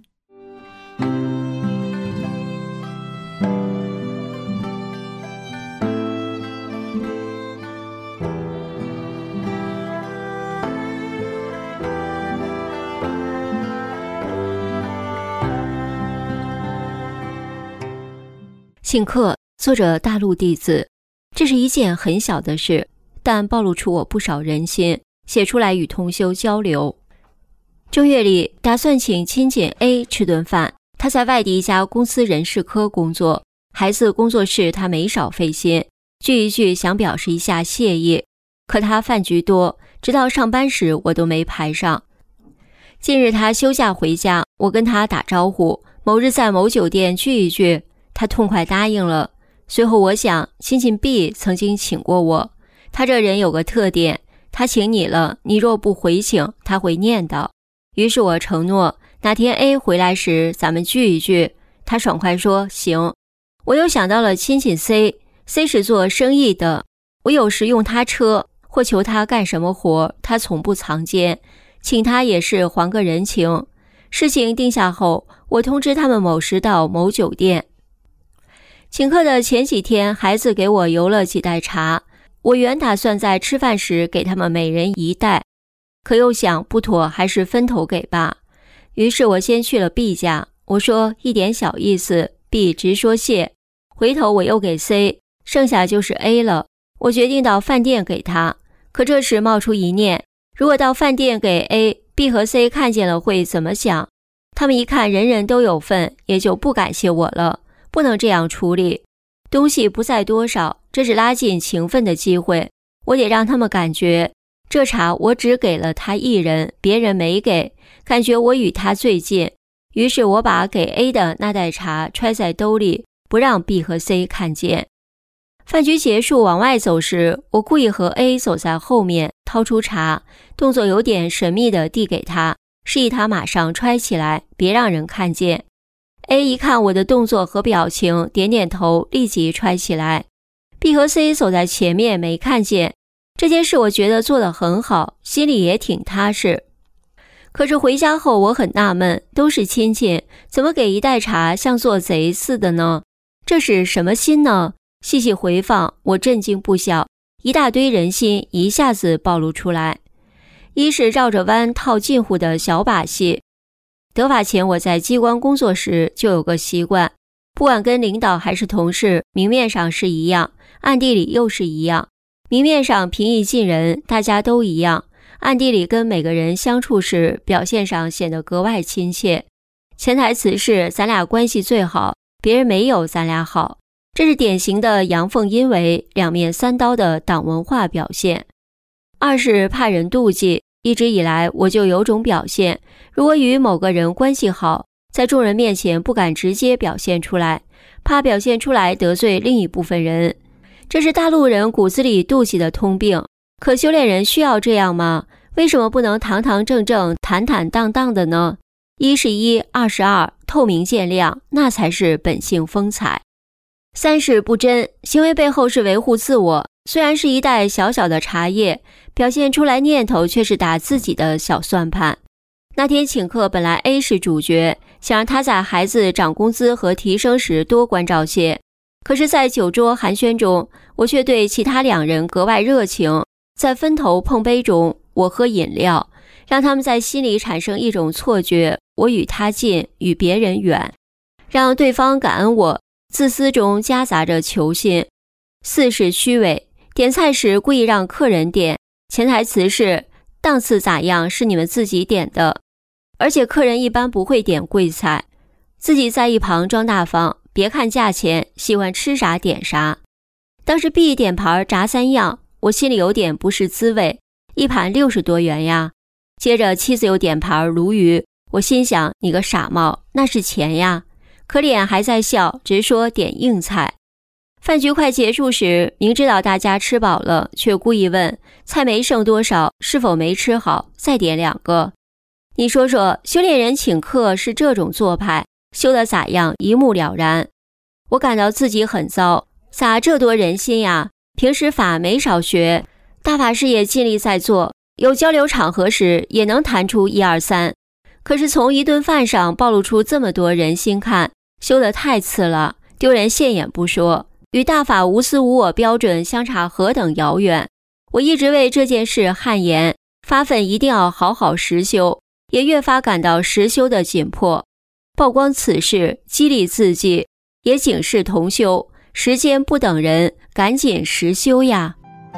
请客，作者大陆弟子。这是一件很小的事，但暴露出我不少人心，写出来与同修交流。正月里打算请亲戚 A 吃顿饭，他在外地一家公司人事科工作，孩子工作室他没少费心，聚一聚想表示一下谢意。可他饭局多，直到上班时我都没排上。近日他休假回家，我跟他打招呼，某日在某酒店聚一聚，他痛快答应了。随后我想，亲戚 B 曾经请过我，他这人有个特点，他请你了，你若不回请，他会念叨。于是我承诺，哪天 A 回来时咱们聚一聚。他爽快说行。我又想到了亲戚 C， C 是做生意的，我有时用他车或求他干什么活，他从不藏奸，请他也是还个人情。事情定下后，我通知他们某时到某酒店。请客的前几天，孩子给我邮了几袋茶，我原打算在吃饭时给他们每人一袋，可又想不妥，还是分头给吧。于是我先去了 B 家，我说一点小意思， B 直说谢。回头我又给 C， 剩下就是 A 了。我决定到饭店给他，可这时冒出一念，如果到饭店给 A， B 和 C 看见了会怎么想？他们一看人人都有份，也就不感谢我了。不能这样处理，东西不在多少，这是拉近情分的机会，我得让他们感觉这茶我只给了他一人，别人没给，感觉我与他最近。于是我把给 A 的那袋茶揣在兜里，不让 B 和 C 看见。饭局结束往外走时，我故意和 A 走在后面，掏出茶，动作有点神秘地递给他，示意他马上揣起来，别让人看见。A 一看我的动作和表情，点点头，立即揣起来。 B 和 C 走在前面没看见。这件事我觉得做得很好，心里也挺踏实。可是回家后我很纳闷，都是亲戚，怎么给一袋茶像做贼似的呢？这是什么心呢？细细回放，我震惊不小，一大堆人心一下子暴露出来。一是绕着弯套近乎的小把戏。得法前我在机关工作时就有个习惯，不管跟领导还是同事，明面上是一样，暗地里又是一样。明面上平易近人，大家都一样，暗地里跟每个人相处时，表现上显得格外亲切。潜台词是咱俩关系最好，别人没有咱俩好。这是典型的阳奉阴违、两面三刀的党文化表现。二是怕人妒忌，一直以来我就有种表现，如果与某个人关系好，在众人面前不敢直接表现出来，怕表现出来得罪另一部分人。这是大陆人骨子里妒忌的通病。可修炼人需要这样吗？为什么不能堂堂正正、坦坦荡荡的呢？一是一，二是二，透明见亮，那才是本性风采。三是不真，行为背后是维护自我，虽然是一袋小小的茶叶，表现出来念头却是打自己的小算盘。那天请客本来 A 是主角，想让他在孩子涨工资和提升时多关照些，可是在酒桌寒暄中，我却对其他两人格外热情，在分头碰杯中，我喝饮料，让他们在心里产生一种错觉，我与他近，与别人远，让对方感恩我，自私中夹杂着求心。四是虚伪，点菜时故意让客人点，潜台词是档次咋样是你们自己点的，而且客人一般不会点贵菜，自己在一旁装大方，别看价钱，喜欢吃啥点啥。当时 B 点盘炸三样，我心里有点不是滋味，一盘六十多元呀。接着妻子又点盘鲈鱼，我心想你个傻帽，那是钱呀。可脸还在笑，直说点硬菜。 饭局快结束时，明知道大家吃饱了，却故意问菜没剩多少，是否没吃好，再点两个。你说说，修炼人请客是这种做派，修得咋样一目了然。我感到自己很糟，咋这多人心呀？平时法没少学，大法师也尽力在做，有交流场合时也能谈出一二三。可是从一顿饭上暴露出这么多人心看，修得太次了，丢人现眼不说，与大法无私无我标准相差何等遥远。我一直为这件事汗颜，发奋一定要好好实修，也越发感到实修的紧迫。曝光此事，激励自己，也警示同修，时间不等人，赶紧实修呀。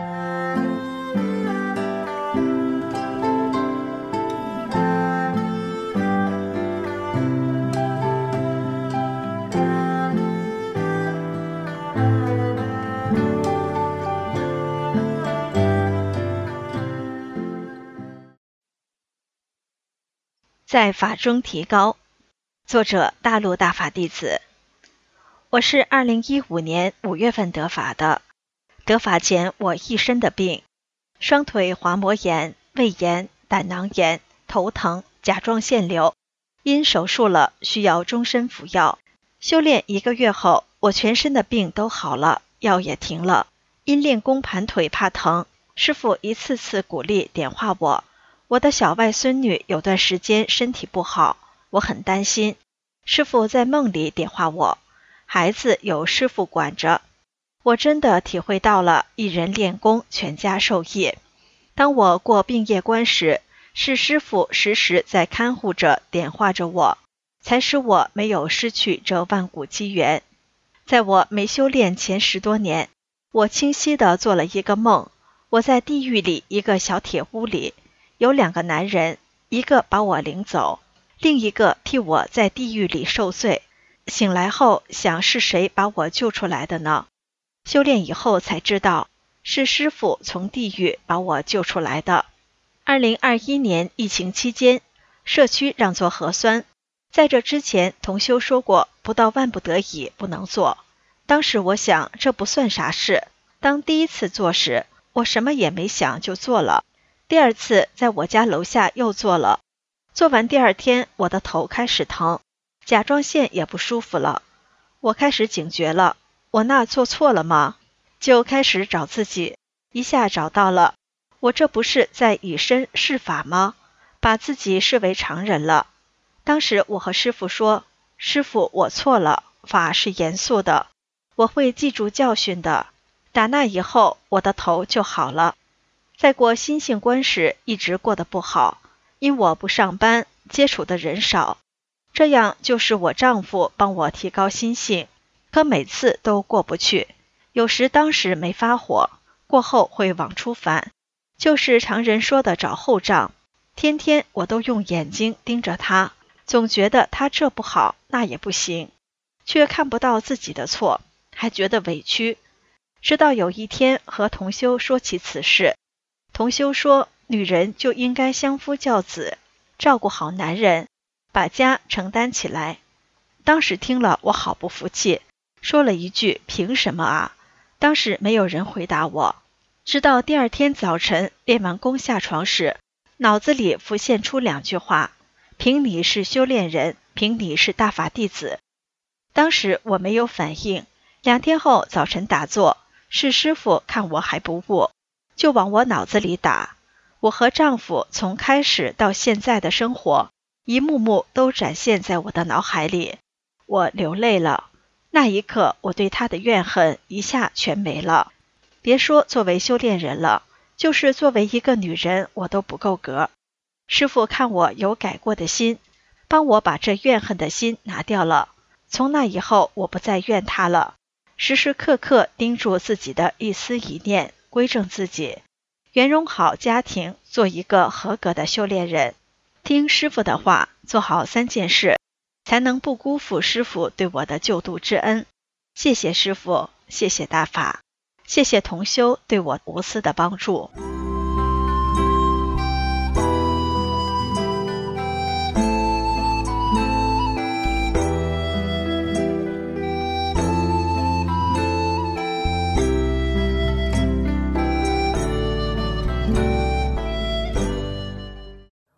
在法中提高。作者大陆大法弟子。我是二零一五年五月份得法的。得法前我一身的病，双腿滑膜炎、胃炎、胆囊炎、头疼、甲状腺瘤，因手术了，需要终身服药。修炼一个月后，我全身的病都好了，药也停了。因练功盘腿怕疼，师父一次次鼓励点化我。我的小外孙女有段时间身体不好，我很担心。师父在梦里点化我，孩子有师父管着。我真的体会到了一人练功，全家受益。当我过病业关时，是师父时时在看护着、点化着我，才使我没有失去这万古机缘。在我没修炼前十多年，我清晰地做了一个梦，我在地狱里一个小铁屋里，有两个男人，一个把我领走，另一个替我在地狱里受罪。醒来后想是谁把我救出来的呢？修炼以后才知道，是师父从地狱把我救出来的。二零二一年疫情期间，社区让做核酸，在这之前同修说过不到万不得已不能做。当时我想这不算啥事，当第一次做时，我什么也没想就做了。第二次在我家楼下又做了，做完第二天我的头开始疼，甲状腺也不舒服了。我开始警觉了，我那做错了吗？就开始找自己，一下找到了，我这不是在以身试法吗？把自己视为常人了。当时我和师父说，师父我错了，法是严肃的，我会记住教训的。打那以后我的头就好了。在过心性关时一直过得不好，因我不上班，接触的人少，这样就是我丈夫帮我提高心性，可每次都过不去。有时当时没发火，过后会往出反，就是常人说的找后账。天天我都用眼睛盯着他，总觉得他这不好那也不行，却看不到自己的错，还觉得委屈。直到有一天和同修说起此事，同修说，女人就应该相夫教子，照顾好男人，把家承担起来。当时听了我好不服气，说了一句凭什么啊？当时没有人回答我。直到第二天早晨练完功下床时，脑子里浮现出两句话，凭你是修炼人，凭你是大法弟子。当时我没有反应，两天后早晨打坐，是师父看我还不悟，就往我脑子里打。我和丈夫从开始到现在的生活，一幕幕都展现在我的脑海里。我流泪了，那一刻我对他的怨恨一下全没了。别说作为修炼人了，就是作为一个女人我都不够格。师父看我有改过的心，帮我把这怨恨的心拿掉了。从那以后我不再怨他了，时时刻刻盯住自己的一思一念，归正自己，圆融好家庭，做一个合格的修炼人。听师父的话，做好三件事，才能不辜负师父对我的救度之恩。谢谢师父，谢谢大法，谢谢同修对我无私的帮助。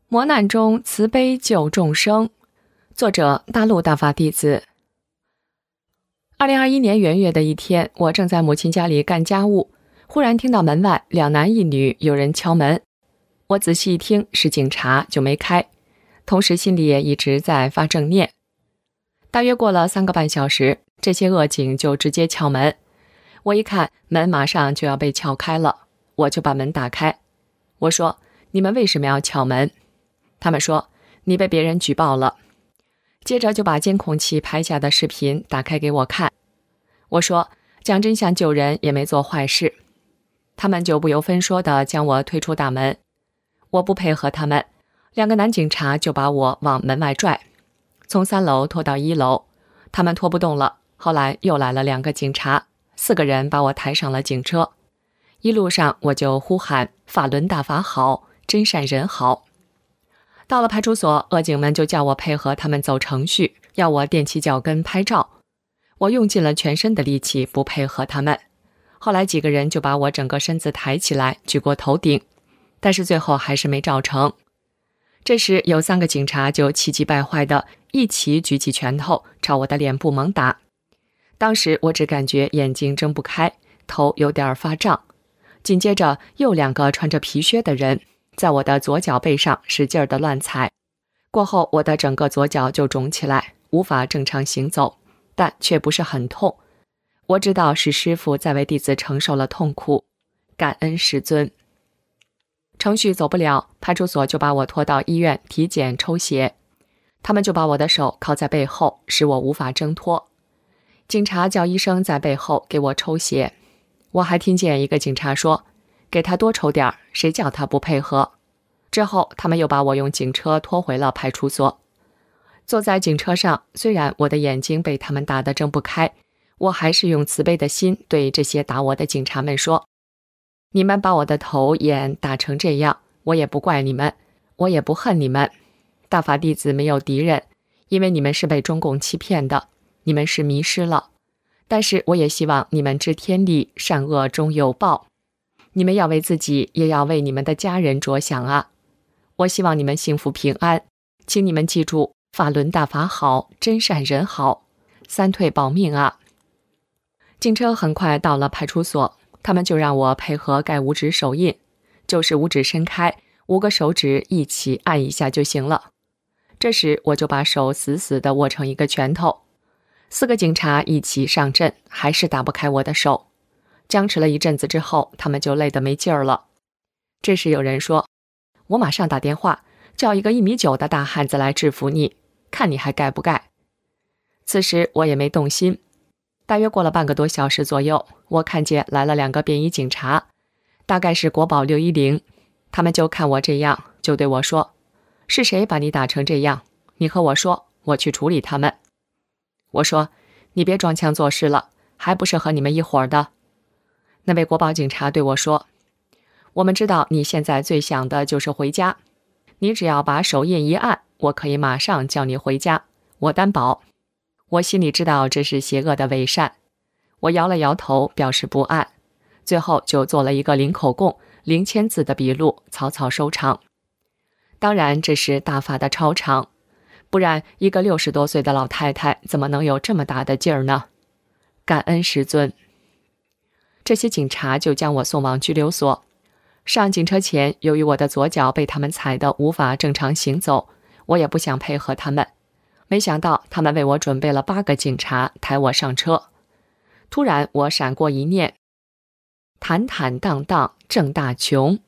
磨难中慈悲救众生，作者大陆大法弟子。二零二一年元月的一天，我正在母亲家里干家务，忽然听到门外两男一女有人敲门。我仔细一听是警察，就没开，同时心里也一直在发正念。大约过了三个半小时，这些恶警就直接敲门。我一看门马上就要被撬开了，我就把门打开。我说：你们为什么要撬门？他们说：你被别人举报了。接着就把监控器拍下的视频打开给我看。我说：讲真相救人也没做坏事。他们就不由分说地将我推出大门。我不配合他们，两个男警察就把我往门外拽，从三楼拖到一楼。他们拖不动了，后来又来了两个警察，四个人把我抬上了警车。一路上我就呼喊法轮大法好，真善人好。到了派出所，恶警们就叫我配合他们走程序，要我踮起脚跟拍照。我用尽了全身的力气不配合他们。后来几个人就把我整个身子抬起来举过头顶，但是最后还是没照成。这时有三个警察就气急败坏的一起举起拳头朝我的脸部猛打。当时我只感觉眼睛睁不开，头有点发胀。紧接着又两个穿着皮靴的人在我的左脚背上使劲的乱踩，过后我的整个左脚就肿起来，无法正常行走，但却不是很痛。我知道是师父在为弟子承受了痛苦，感恩师尊。程序走不了，派出所就把我拖到医院体检抽血，他们就把我的手铐在背后，使我无法挣脱。警察叫医生在背后给我抽血，我还听见一个警察说：给他多抽点，谁叫他不配合。之后他们又把我用警车拖回了派出所。坐在警车上，虽然我的眼睛被他们打得睁不开，我还是用慈悲的心对这些打我的警察们说：你们把我的头眼打成这样，我也不怪你们，我也不恨你们。大法弟子没有敌人，因为你们是被中共欺骗的，你们是迷失了。但是我也希望你们知天理，善恶终有报。你们要为自己，也要为你们的家人着想啊！我希望你们幸福平安，请你们记住，法轮大法好，真善人好，三退保命啊！警车很快到了派出所，他们就让我配合盖五指手印，就是五指伸开，五个手指一起按一下就行了。这时我就把手死死地握成一个拳头。四个警察一起上阵，还是打不开我的手。僵持了一阵子之后，他们就累得没劲儿了。这时有人说：我马上打电话叫一个一米九的大汉子来制服你，看你还盖不盖。此时我也没动心。大约过了半个多小时左右，我看见来了两个便衣警察，大概是国保六一零。他们就看我这样，就对我说：是谁把你打成这样？你和我说，我去处理他们。我说：你别装腔作势了，还不是和你们一伙的。那位国保警察对我说：我们知道你现在最想的就是回家，你只要把手印一按，我可以马上叫你回家，我担保。我心里知道这是邪恶的伪善，我摇了摇头表示不按，最后就做了一个零口供零签字的笔录，草草收场。当然这是大法的超常，不然一个六十多岁的老太太怎么能有这么大的劲儿呢？感恩师尊。这些警察就将我送往拘留所。上警车前，由于我的左脚被他们踩得无法正常行走，我也不想配合他们。没想到他们为我准备了八个警察抬我上车。突然我闪过一念：坦坦荡荡正大穷。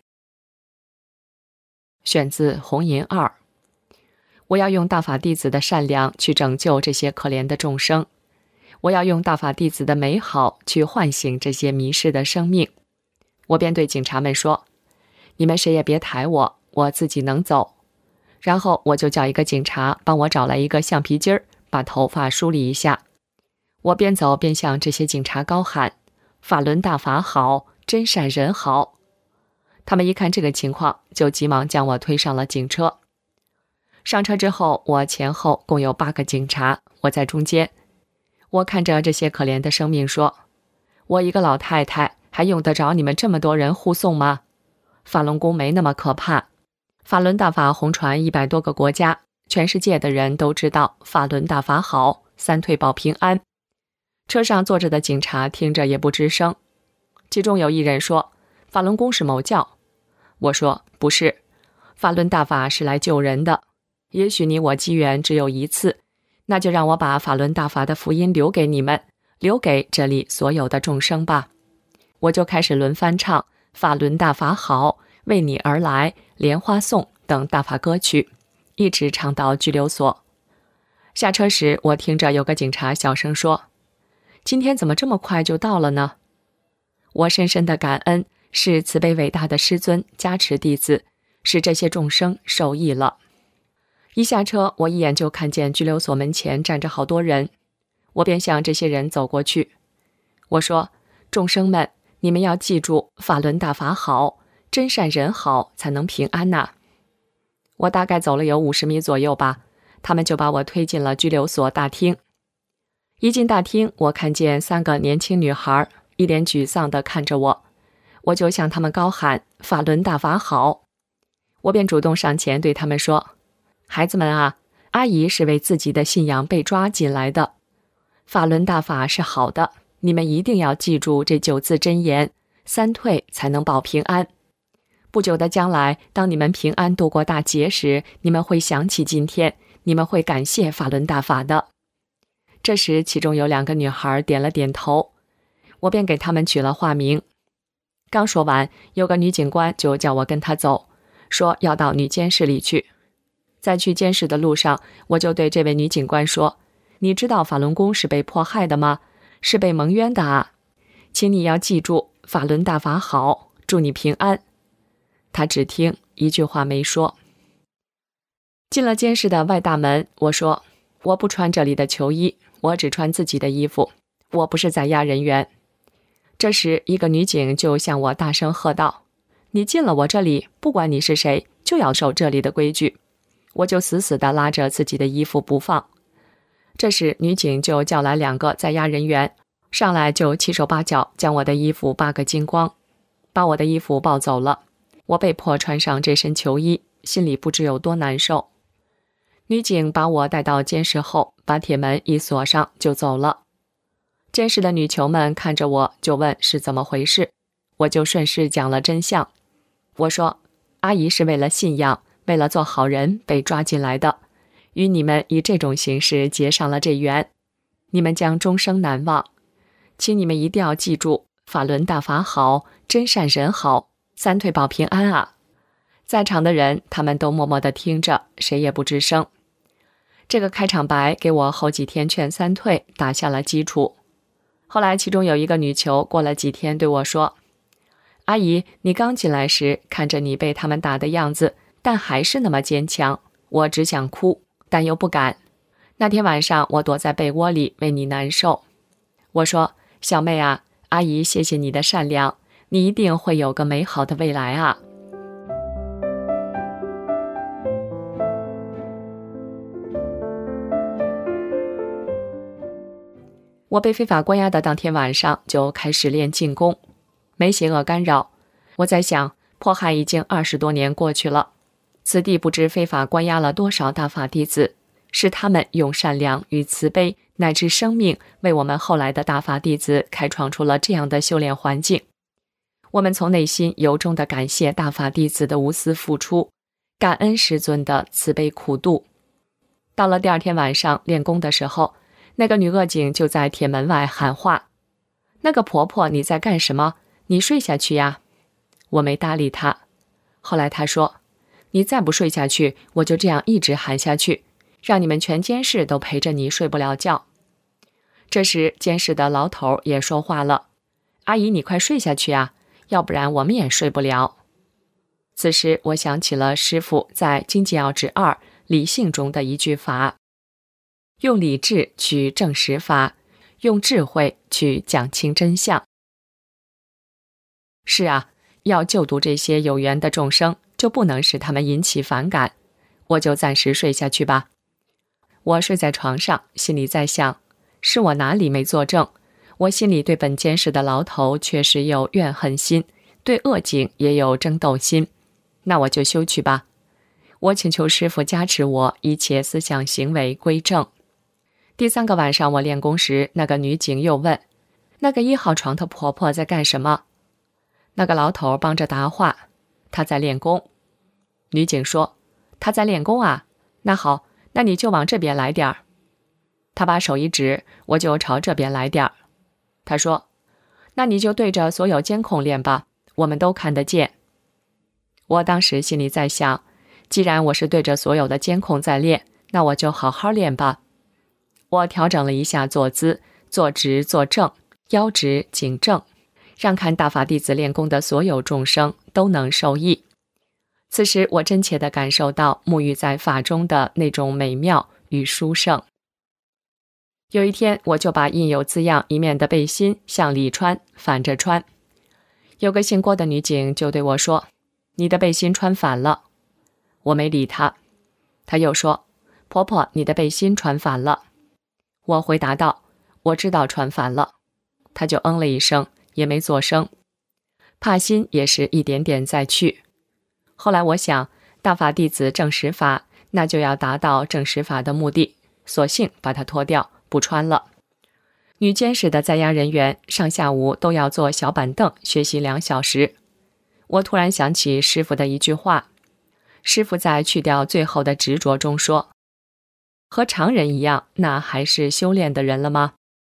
选自红银二。我要用大法弟子的善良去拯救这些可怜的众生，我要用大法弟子的美好去唤醒这些迷失的生命。我便对警察们说：你们谁也别抬我，我自己能走。然后我就叫一个警察帮我找来一个橡皮筋儿，把头发梳理一下。我边走边向这些警察高喊：法轮大法好，真善人好。他们一看这个情况，就急忙将我推上了警车。上车之后，我前后共有八个警察，我在中间。我看着这些可怜的生命说：我一个老太太还用得着你们这么多人护送吗？法轮功没那么可怕， 法轮大法红传一百多个国家，全世界的人都知道法轮大法好，三退保平安。车上坐着的警察听着也不吱声。其中有一人说，法轮功是某教。我说不是，法轮大法是来救人的。也许你我机缘只有一次，那就让我把法轮大法的福音留给你们，留给这里所有的众生吧。我就开始轮番唱法轮大法好，为你而来，莲花颂等大法歌曲，一直唱到拘留所。下车时，我听着有个警察小声说，今天怎么这么快就到了呢？我深深的感恩，是慈悲伟大的师尊加持弟子，使这些众生受益了。一下车，我一眼就看见拘留所门前站着好多人，我便向这些人走过去。我说，众生们，你们要记住法轮大法好，真善人好，才能平安呐。我大概走了有五十米左右吧，他们就把我推进了拘留所大厅。一进大厅，我看见三个年轻女孩一脸沮丧地看着我，我就向他们高喊法轮大法好。我便主动上前对他们说，孩子们啊，阿姨是为自己的信仰被抓进来的，法轮大法是好的，你们一定要记住这九字真言，三退才能保平安。不久的将来，当你们平安度过大劫时，你们会想起今天，你们会感谢法轮大法的。这时，其中有两个女孩点了点头，我便给她们取了化名。刚说完，有个女警官就叫我跟她走，说要到女监室里去。在去监室的路上，我就对这位女警官说，你知道法轮功是被迫害的吗？是被蒙冤的啊，请你要记住法轮大法好，祝你平安。她只听，一句话没说。进了监室的外大门，我说，我不穿这里的囚衣，我只穿自己的衣服，我不是在押人员。这时，一个女警就向我大声喝道，你进了我这里，不管你是谁，就要守这里的规矩。我就死死地拉着自己的衣服不放。这时，女警就叫来两个在押人员，上来就七手八脚将我的衣服扒个精光，把我的衣服抱走了。我被迫穿上这身囚衣，心里不知有多难受。女警把我带到监室后，把铁门一锁上就走了。监室的女囚们看着我，就问是怎么回事，我就顺势讲了真相。我说，阿姨是为了信仰，为了做好人被抓进来的，与你们以这种形式结上了这缘，你们将终生难忘。请你们一定要记住，法轮大法好，真善人好，三退保平安啊！在场的人，他们都默默地听着，谁也不吱声。这个开场白给我后几天劝三退打下了基础。后来，其中有一个女囚过了几天对我说，阿姨，你刚进来时看着你被他们打的样子，但还是那么坚强，我只想哭，但又不敢。那天晚上，我躲在被窝里为你难受。我说，小妹啊，阿姨谢谢你的善良，你一定会有个美好的未来啊。我被非法关押的当天晚上就开始练静功，没邪恶干扰。我在想，迫害已经二十多年过去了，此地不知非法关押了多少大法弟子，是他们用善良与慈悲乃至生命，为我们后来的大法弟子开创出了这样的修炼环境。我们从内心由衷地感谢大法弟子的无私付出，感恩师尊的慈悲苦度。到了第二天晚上练功的时候，那个女恶警就在铁门外喊话，那个婆婆，你在干什么？你睡下去呀。我没搭理她。后来她说，你再不睡下去，我就这样一直喊下去，让你们全监室都陪着你睡不了觉。这时监室的老头也说话了，阿姨，你快睡下去啊，要不然我们也睡不了。此时我想起了师父在《经济要旨二理性》中的一句法，用理智去证实法，用智慧去讲清真相。是啊，要救度这些有缘的众生，就不能使他们引起反感。我就暂时睡下去吧。我睡在床上，心里在想，是我哪里没做正？我心里对本监室的牢头确实有怨恨心，对恶警也有争斗心。那我就休去吧。 我请求师父加持我一切思想行为归正。第三个晚上我练功时，那个女警又问，那个一号床的婆婆在干什么？那个老头帮着答话，她在练功。女警说，她在练功啊，那好，那你就往这边来点儿。她把手一指，我就朝这边来点儿。她说，那你就对着所有监控练吧，我们都看得见。我当时心里在想，既然我是对着所有的监控在练，那我就好好练吧。我调整了一下坐姿，坐直坐正，腰直颈正，让看大法弟子练功的所有众生都能受益。此时我真切地感受到沐浴在法中的那种美妙与殊胜。有一天，我就把印有字样一面的背心向里穿，反着穿。有个姓郭的女警就对我说，你的背心穿反了。我没理她。她又说，婆婆，你的背心穿反了。我回答道，我知道穿反了。她就嗯了一声，也没作声。帕心也是一点点在去。后来我想，大法弟子正实法，那就要达到正实法的目的，索性把它脱掉，不穿了。女监室的在押人员上下午都要坐小板凳学习两小时。我突然想起师父的一句话，师父在去掉最后的执着中说，和常人一样，那还是修炼的人了吗？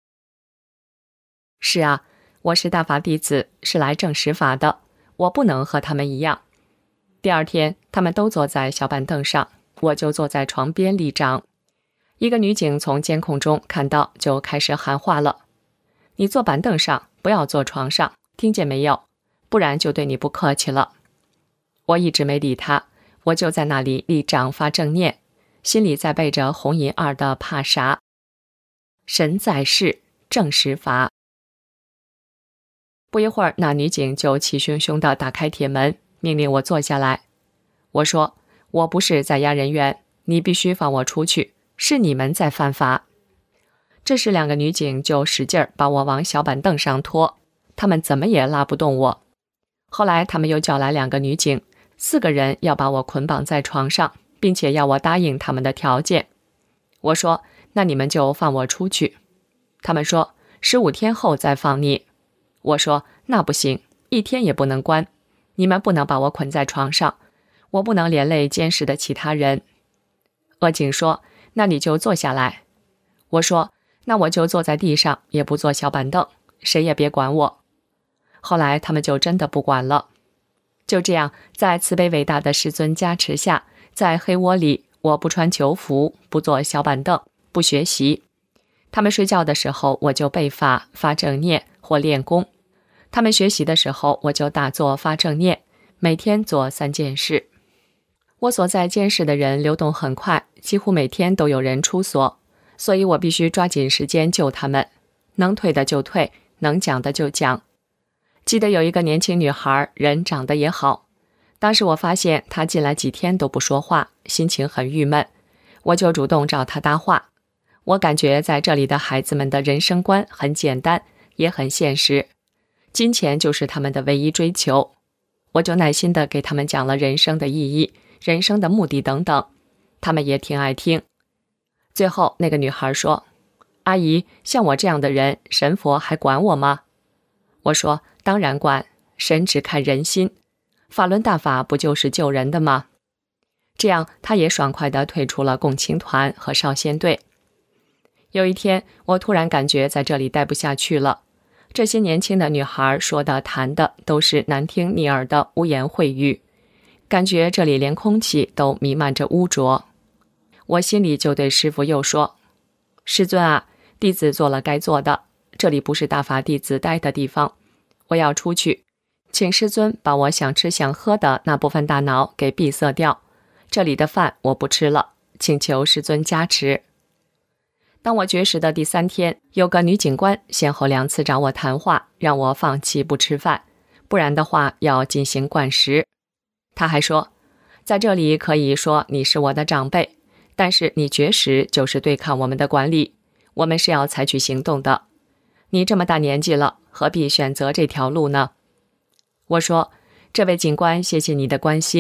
是啊，我是大法弟子，是来证实法的，我不能和他们一样。第二天，他们都坐在小板凳上，我就坐在床边立掌。一个女警从监控中看到，就开始喊话了，你坐板凳上，不要坐床上，听见没有？不然就对你不客气了。我一直没理他，我就在那里立掌发正念，心里在背着红银二的帕啥，神在世，正实法。不一会儿，那女警就气汹汹地打开铁门，命令我坐下来。我说，我不是在押人员，你必须放我出去，是你们在犯法。这时两个女警就使劲儿把我往小板凳上拖，他们怎么也拉不动我。后来他们又叫来两个女警，四个人要把我捆绑在床上，并且要我答应他们的条件。我说，那你们就放我出去。他们说，十五天后再放你。我说，那不行，一天也不能关，你们不能把我捆在床上，我不能连累监视的其他人。恶警说，那你就坐下来。我说，那我就坐在地上，也不坐小板凳，谁也别管我。后来他们就真的不管了。就这样，在慈悲伟大的师尊加持下，在黑窝里，我不穿囚服，不坐小板凳，不学习。他们睡觉的时候，我就背法发正念或练功；他们学习的时候，我就打坐发正念，每天做三件事。我所在监室的人流动很快，几乎每天都有人出所，所以我必须抓紧时间救他们，能退的就退，能讲的就讲。记得有一个年轻女孩，人长得也好，当时我发现她进来几天都不说话，心情很郁闷，我就主动找她搭话。我感觉在这里的孩子们的人生观很简单，也很现实，金钱就是他们的唯一追求。我就耐心地给他们讲了人生的意义、人生的目的等等，他们也挺爱听。最后那个女孩说，阿姨，像我这样的人，神佛还管我吗？我说，当然管，神只看人心，法轮大法不就是救人的吗？这样他也爽快地退出了共青团和少先队。有一天，我突然感觉在这里待不下去了，这些年轻的女孩说的谈的都是难听逆耳的污言秽语，感觉这里连空气都弥漫着污浊。我心里就对师父又说，师尊啊，弟子做了该做的，这里不是大法弟子待的地方，我要出去，请师尊把我想吃想喝的那部分大脑给闭塞掉，这里的饭我不吃了，请求师尊加持。当我绝食的第三天，有个女警官先后两次找我谈话，让我放弃不吃饭，不然的话要进行灌食。她还说，在这里可以说你是我的长辈，但是你绝食就是对抗我们的管理，我们是要采取行动的。你这么大年纪了，何必选择这条路呢？我说，这位警官，谢谢你的关心，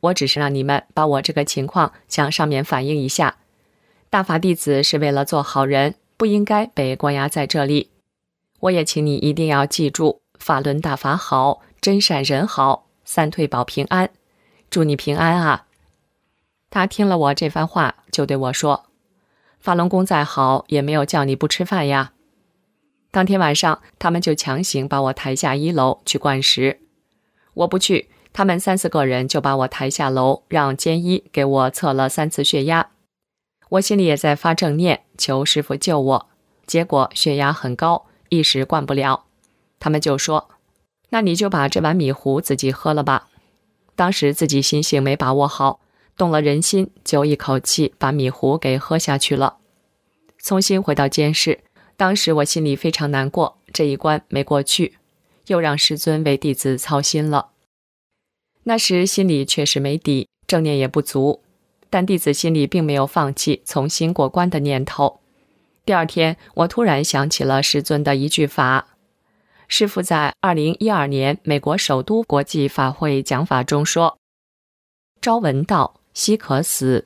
我只是让你们把我这个情况向上面反映一下。大法弟子是为了做好人，不应该被关押在这里。我也请你一定要记住，法轮大法好，真善人好，三退保平安，祝你平安啊。他听了我这番话，就对我说，法轮功再好也没有叫你不吃饭呀。当天晚上，他们就强行把我抬下一楼去灌食。我不去，他们三四个人就把我抬下楼，让监医给我测了三次血压。我心里也在发正念，求师父救我，结果血压很高，一时灌不了。他们就说，那你就把这碗米糊自己喝了吧。当时自己心性没把握好，动了人心，就一口气把米糊给喝下去了。重新回到监室，当时我心里非常难过，这一关没过去，又让师尊为弟子操心了。那时心里确实没底，正念也不足，但弟子心里并没有放弃重新过关的念头。第二天，我突然想起了师尊的一句法。师父在二零一二年美国首都国际法会讲法中说，朝闻道，夕可死。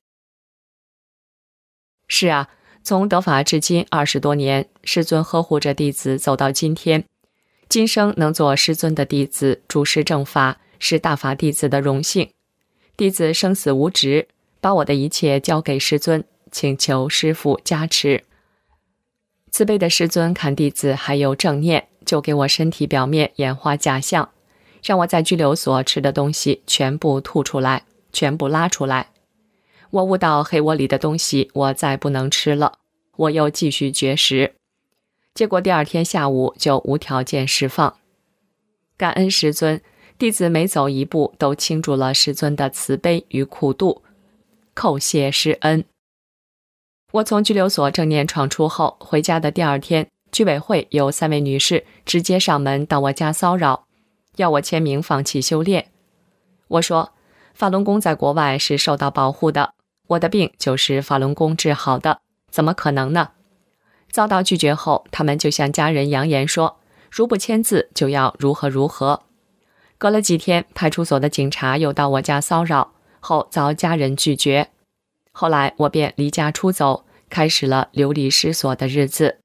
是啊，从得法至今二十多年，师尊呵护着弟子走到今天，今生能做师尊的弟子，主持正法，是大法弟子的荣幸。弟子生死无执，把我的一切交给师尊，请求师父加持。慈悲的师尊看弟子还有正念，就给我身体表面演化假象，让我在拘留所吃的东西全部吐出来，全部拉出来。我悟到黑窝里的东西我再不能吃了，我又继续绝食，结果第二天下午就无条件释放。感恩师尊，弟子每走一步都倾注了师尊的慈悲与苦度，叩谢师恩。我从拘留所正念闯出后，回家的第二天，居委会有三位女士直接上门到我家骚扰，要我签名放弃修炼。我说，法轮功在国外是受到保护的，我的病就是法轮功治好的，怎么可能呢？遭到拒绝后，他们就向家人扬言说，如不签字就要如何如何。隔了几天，派出所的警察又到我家骚扰，后遭家人拒绝。后来我便离家出走，开始了流离失所的日子。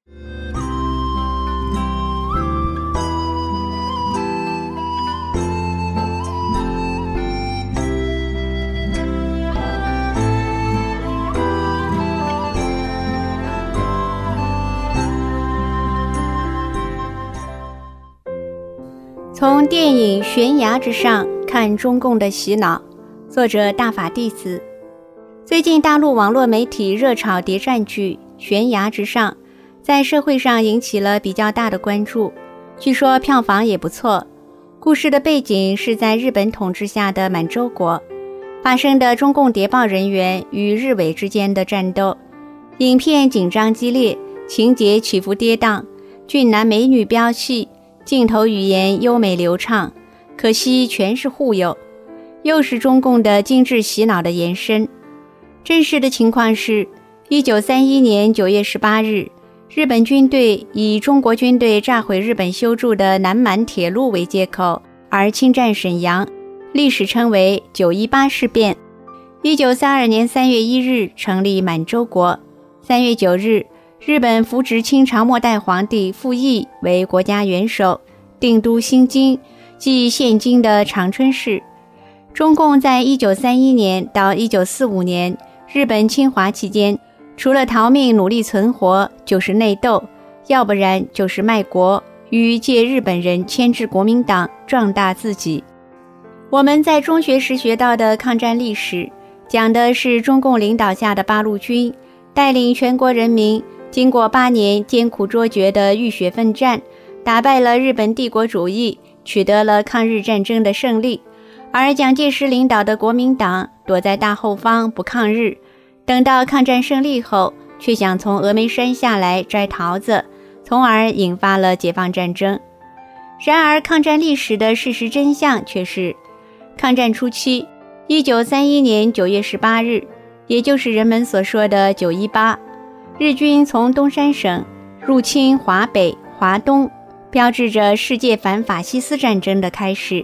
从电影《悬崖之上》看中共的洗脑，作者大法弟子。最近大陆网络媒体热炒谍战剧《悬崖之上》，在社会上引起了比较大的关注，据说票房也不错。故事的背景是在日本统治下的满洲国发生的中共谍报人员与日伪之间的战斗。影片紧张激烈，情节起伏跌宕，俊男美女飙戏，镜头语言优美流畅，可惜全是忽悠，又是中共的精致洗脑的延伸。真实的情况是，一九三一年九月十八日，日本军队以中国军队炸毁日本修筑的南满铁路为借口而侵占沈阳，历史称为九一八事变。一九三二年三月一日成立满洲国，三月九日，日本扶植清朝末代皇帝傅毅为国家元首，定都新京，即现今的长春市。中共在一九三一年到一九四五年日本侵华期间，除了逃命努力存活，就是内斗，要不然就是卖国，与借日本人牵制国民党，壮大自己。我们在中学时学到的抗战历史，讲的是中共领导下的八路军带领全国人民经过八年艰苦卓绝的浴血奋战，打败了日本帝国主义，取得了抗日战争的胜利。而蒋介石领导的国民党躲在大后方不抗日，等到抗战胜利后，却想从峨眉山下来摘桃子，从而引发了解放战争。然而抗战历史的事实真相却是，抗战初期一九三一年九月十八日，也就是人们所说的九一八，日军从东三省入侵华北、华东，标志着世界反法西斯战争的开始，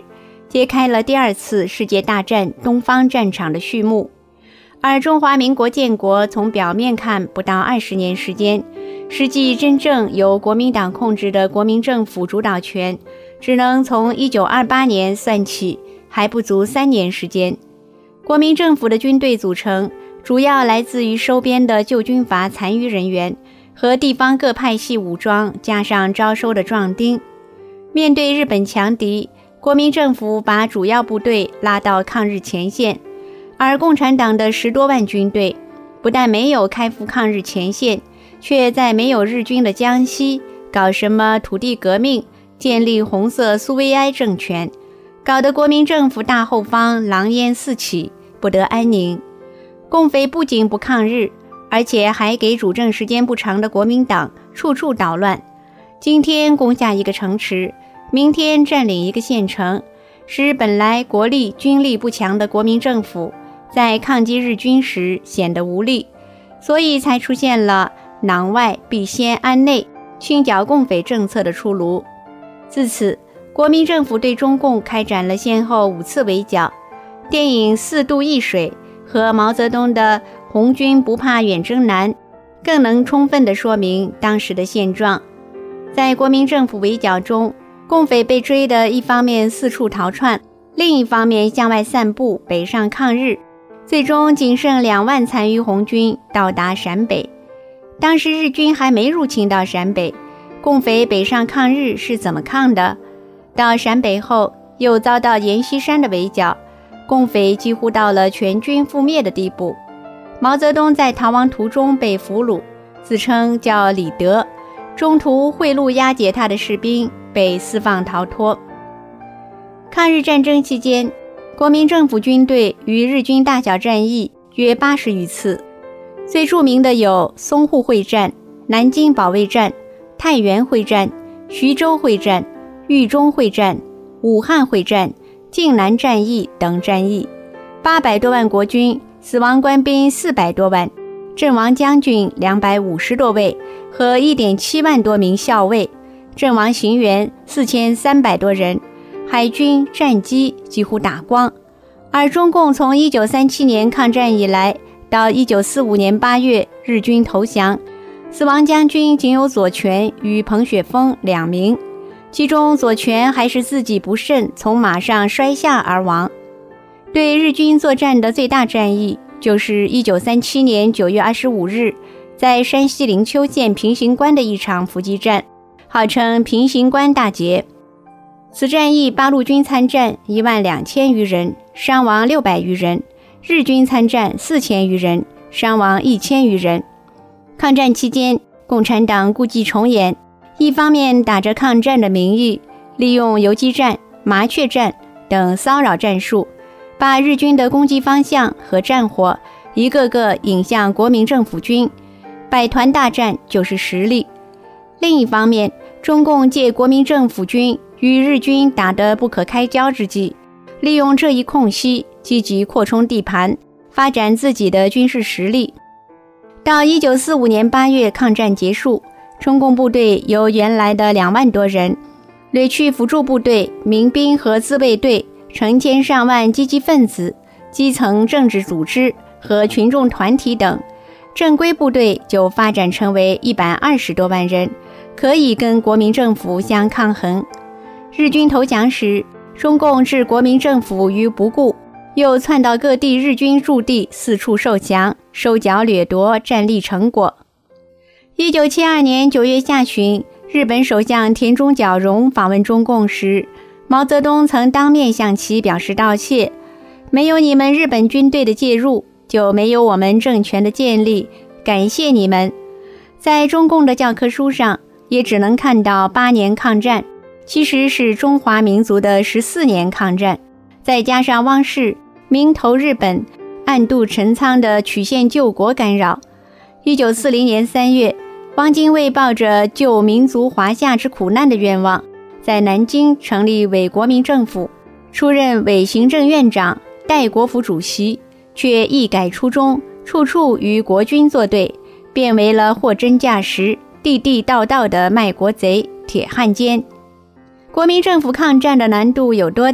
揭开了第二次世界大战东方战场的序幕。而中华民国建国从表面看不到二十年时间，实际真正由国民党控制的国民政府主导权，只能从一九二八年算起，还不足三年时间。国民政府的军队组成主要来自于收编的旧军阀残余人员和地方各派系武装，加上招收的壮丁。面对日本强敌，国民政府把主要部队拉到抗日前线，而共产党的十多万军队不但没有开赴抗日前线，却在没有日军的江西搞什么土地革命，建立红色苏维埃政权，搞得国民政府大后方狼烟四起，不得安宁。共匪不仅不抗日，而且还给主政时间不长的国民党处处捣乱。今天攻下一个城池，明天占领一个县城，使本来国力军力不强的国民政府在抗击日军时显得无力，所以才出现了攘外必先安内、清剿共匪政策的出炉。自此，国民政府对中共开展了先后五次围剿。电影《四渡易水》和毛泽东的《红军不怕远征难》更能充分地说明当时的现状。在国民政府围剿中，共匪被追的一方面四处逃窜，另一方面向外散布，北上抗日，最终仅剩两万残余红军到达陕北。当时日军还没入侵到陕北，共匪北上抗日是怎么抗的？到陕北后，又遭到阎锡山的围剿，共匪几乎到了全军覆灭的地步。毛泽东在逃亡途中被俘虏，自称叫李德，中途贿赂押解他的士兵，被释放逃脱。抗日战争期间，国民政府军队与日军大小战役约八十余次，最著名的有淞沪会战、南京保卫战、太原会战、徐州会战、豫中会战、武汉会战、晋南战役等战役。八百多万国军，死亡官兵四百多万，阵亡将军两百五十多位和 一点七万多名校尉，阵亡行员四千三百多人，海军战机几乎打光。而中共从一九三七年抗战以来到一九四五年八月日军投降，死亡将军仅有左权与彭雪枫两名，其中左权还是自己不慎从马上摔下而亡。对日军作战的最大战役就是一九三七年九月二十五日在山西灵丘县平型关的一场伏击战，号称平型关大捷。此战役八路军参战一万两千余人，伤亡六百余人，日军参战四千余人，伤亡一千余人。抗战期间，共产党故伎重演，一方面打着抗战的名义，利用游击战、麻雀战等骚扰战术，把日军的攻击方向和战火一个个引向国民政府军，百团大战就是实力。另一方面，中共借国民政府军与日军打得不可开交之际，利用这一空隙积极扩充地盘，发展自己的军事实力。到一九四五年八月抗战结束，中共部队由原来的两万多人，掠去辅助部队、民兵和自卫队成千上万积极分子、基层政治组织和群众团体等，正规部队就发展成为一百二十多万人，可以跟国民政府相抗衡。日军投降时，中共置国民政府于不顾，又窜到各地日军驻地，四处受降，收缴掠夺战利成果。一九七二年九月下旬，日本首相田中角荣访问中共时，毛泽东曾当面向其表示道谢，没有你们日本军队的介入，就没有我们政权的建立，感谢你们。在中共的教科书上，也只能看到八年抗战，其实是中华民族的十四年抗战，再加上汪氏明投日本、暗度陈仓的曲线救国干扰。一九四零年三月，汪精卫抱着救民族华夏之苦难的愿望，在南京成立伪国民政府，出任伪行政院长、代国府主席，却一改初衷，处处与国军作对，变为了货真价实、地地道道的卖国贼、铁汉奸。国民政府抗战的难度有多大，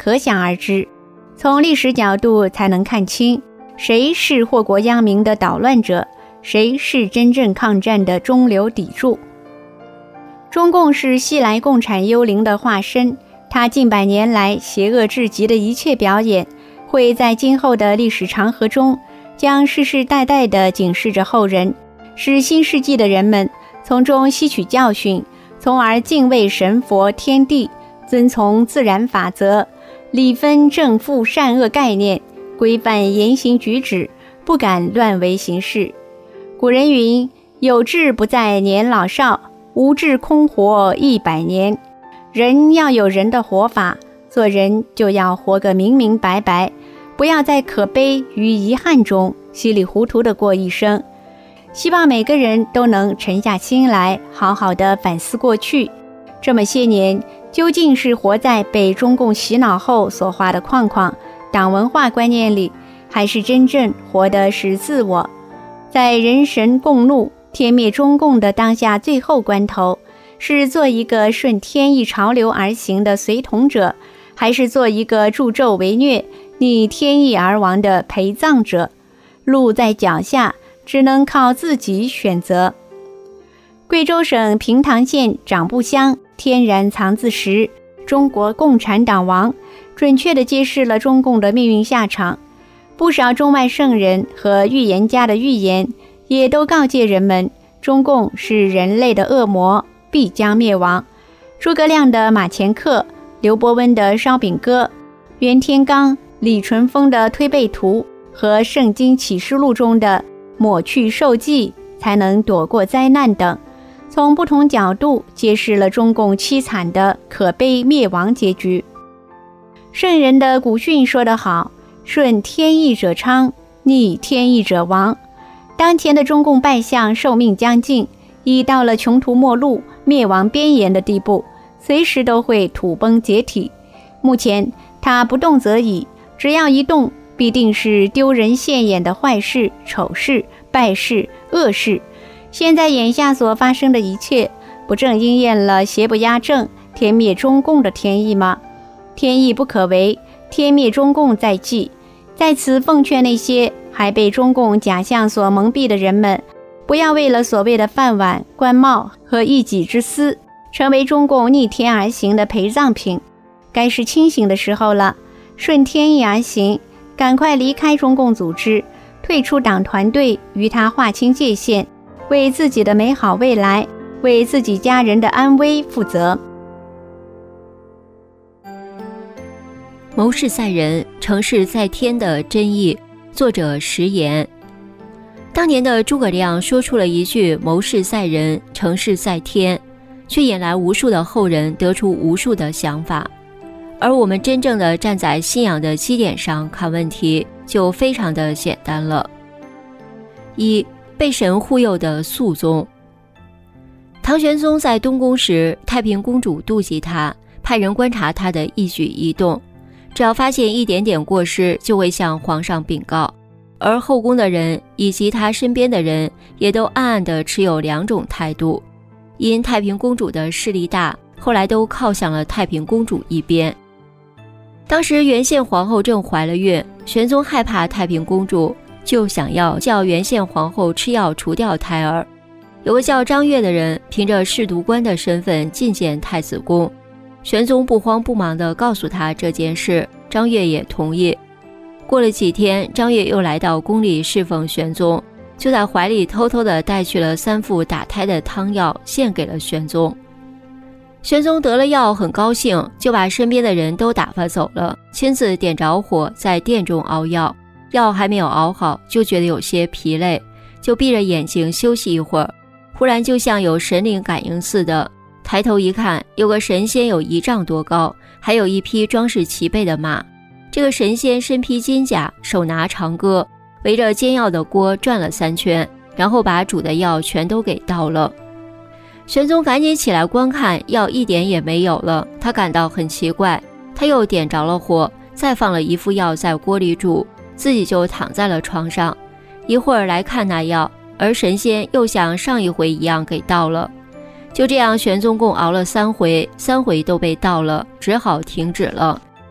可想而知。从历史角度才能看清，谁是祸国殃民的捣乱者，谁是真正抗战的中流砥柱。中共是西来共产幽灵的化身，它近百年来邪恶至极的一切表演，会在今后的历史长河中将世世代代地警示着后人，使新世纪的人们从中吸取教训，从而敬畏神佛天地，遵从自然法则，理分正负善恶概念，规范言行举止，不敢乱为行事。古人云：有志不在年老少，无志空活一百年。人要有人的活法，做人就要活个明明白白，不要在可悲与遗憾中稀里糊涂地过一生。希望每个人都能沉下心来，好好地反思过去，这么些年究竟是活在被中共洗脑后所画的框框、党文化观念里，还是真正活的是自我？在人神共怒、天灭中共的当下最后关头，是做一个顺天意潮流而行的随同者，还是做一个助纣为虐、逆天意而亡的陪葬者？路在脚下，只能靠自己选择。贵州省平塘县长布乡天然藏字石，中国共产党亡，准确地揭示了中共的命运下场。不少中外圣人和预言家的预言也都告诫人们，中共是人类的恶魔，必将灭亡。诸葛亮的马前课，刘伯温的烧饼歌，袁天罡、李淳风的推背图和圣经启示录中的抹去受记，才能躲过灾难等，从不同角度揭示了中共凄惨的可悲灭亡结局。圣人的古训说得好，顺天意者昌，逆天意者亡。当前的中共败相寿命将近，已到了穷途末路、灭亡边缘的地步，随时都会土崩解体。目前他不动则已，只要一动，必定是丢人现眼的坏事、丑事、败事、恶事。现在眼下所发生的一切，不正应验了邪不压正、天灭中共的天意吗？天意不可违，天灭中共在即。在此奉劝那些还被中共假象所蒙蔽的人们，不要为了所谓的饭碗、官帽和一己之私，成为中共逆天而行的陪葬品。该是清醒的时候了，顺天意而行，赶快离开中共组织，退出党团队，与他划清界限，为自己的美好未来，为自己家人的安危负责。 谋事在人，成事在天的真意，作者石岩。当年的诸葛亮说出了一句谋事在人，成事在天，却引来无数的后人得出无数的想法。而我们真正的站在信仰的基点上看问题，就非常的简单了。一、被神忽悠的肃宗。唐玄宗在东宫时，太平公主妒忌他，派人观察他的一举一动，只要发现一点点过失，就会向皇上禀告。而后宫的人以及他身边的人也都暗暗地持有两种态度。因太平公主的势力大，后来都靠向了太平公主一边。当时原宪皇后正怀了孕，玄宗害怕太平公主，就想要叫原宪皇后吃药除掉胎儿。有个叫张悦的人凭着侍读官的身份觐见太子宫，玄宗不慌不忙地告诉他这件事，张悦也同意。过了几天，张悦又来到宫里侍奉玄宗，就在怀里偷偷地带去了三副打胎的汤药，献给了玄宗。玄宗得了药很高兴，就把身边的人都打发走了，亲自点着火在殿中熬药。药还没有熬好，就觉得有些疲累，就闭着眼睛休息一会儿。忽然就像有神灵感应似的，抬头一看，有个神仙有一丈多高，还有一匹装饰齐备的马。这个神仙身披金甲，手拿长戈，围着煎药的锅转了三圈，然后把煮的药全都给倒了。玄宗赶紧起来观看，药一点也没有了，他感到很奇怪，他又点着了火，再放了一副药在锅里煮，自己就躺在了床上。一会儿来看那药，而神仙又像上一回一样给倒了。就这样，玄宗共熬了三回，三回都被倒了，只好停止了。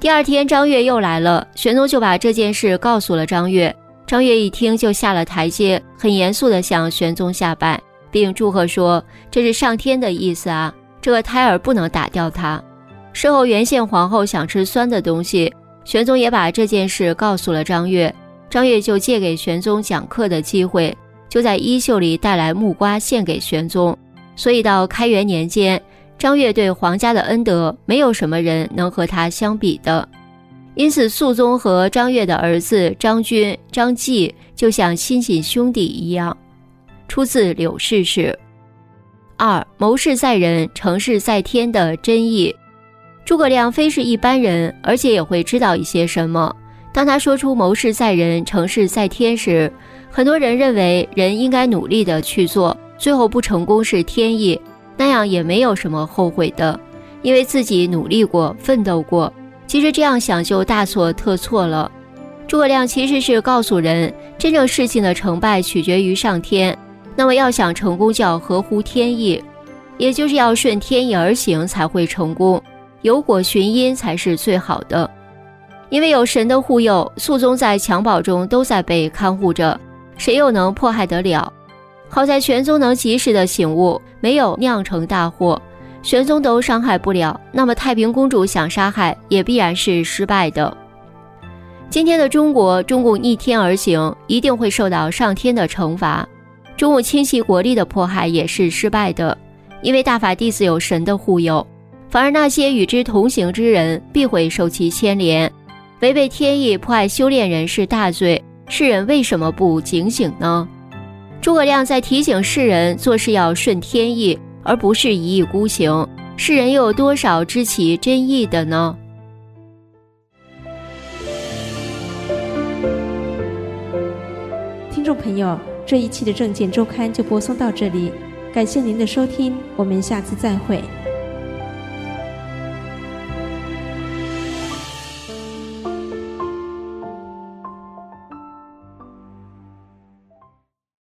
第二天张悦又来了，玄宗就把这件事告诉了张悦。张悦一听就下了台阶，很严肃地向玄宗下拜，并祝贺说，这是上天的意思啊，这个胎儿不能打掉它。事后原宪皇后想吃酸的东西，玄宗也把这件事告诉了张悦，张悦就借给玄宗讲课的机会，就在衣袖里带来木瓜献给玄宗。所以到开元年间，张悦对皇家的恩德没有什么人能和他相比的。因此肃宗和张悦的儿子张君、张继就像亲戚兄弟一样。出自柳氏史。二、谋事在人，成事在天的真意。诸葛亮非是一般人，而且也会知道一些什么。当他说出谋事在人，成事在天时，很多人认为人应该努力的去做，最后不成功是天意，那样也没有什么后悔的，因为自己努力过，奋斗过。其实这样想就大错特错了。诸葛亮其实是告诉人，真正事情的成败取决于上天，那么要想成功就要合乎天意，也就是要顺天意而行才会成功，有果循因才是最好的。因为有神的护佑，肃宗在襁褓中都在被看护着，谁又能迫害得了？好在玄宗能及时的醒悟，没有酿成大祸，玄宗都伤害不了，那么太平公主想杀害也必然是失败的。今天的中国，中共逆天而行，一定会受到上天的惩罚。中共侵袭国力的迫害也是失败的，因为大法弟子有神的护佑，反而那些与之同行之人必会受其牵连。违背天意迫害修炼人是大罪，世人为什么不警醒呢？诸葛亮在提醒世人做事要顺天意，而不是一意孤行，世人又有多少知其真意的呢？ 听众朋友，这一期的政见周刊就播送到这里，感谢您的收听，我们下次再会。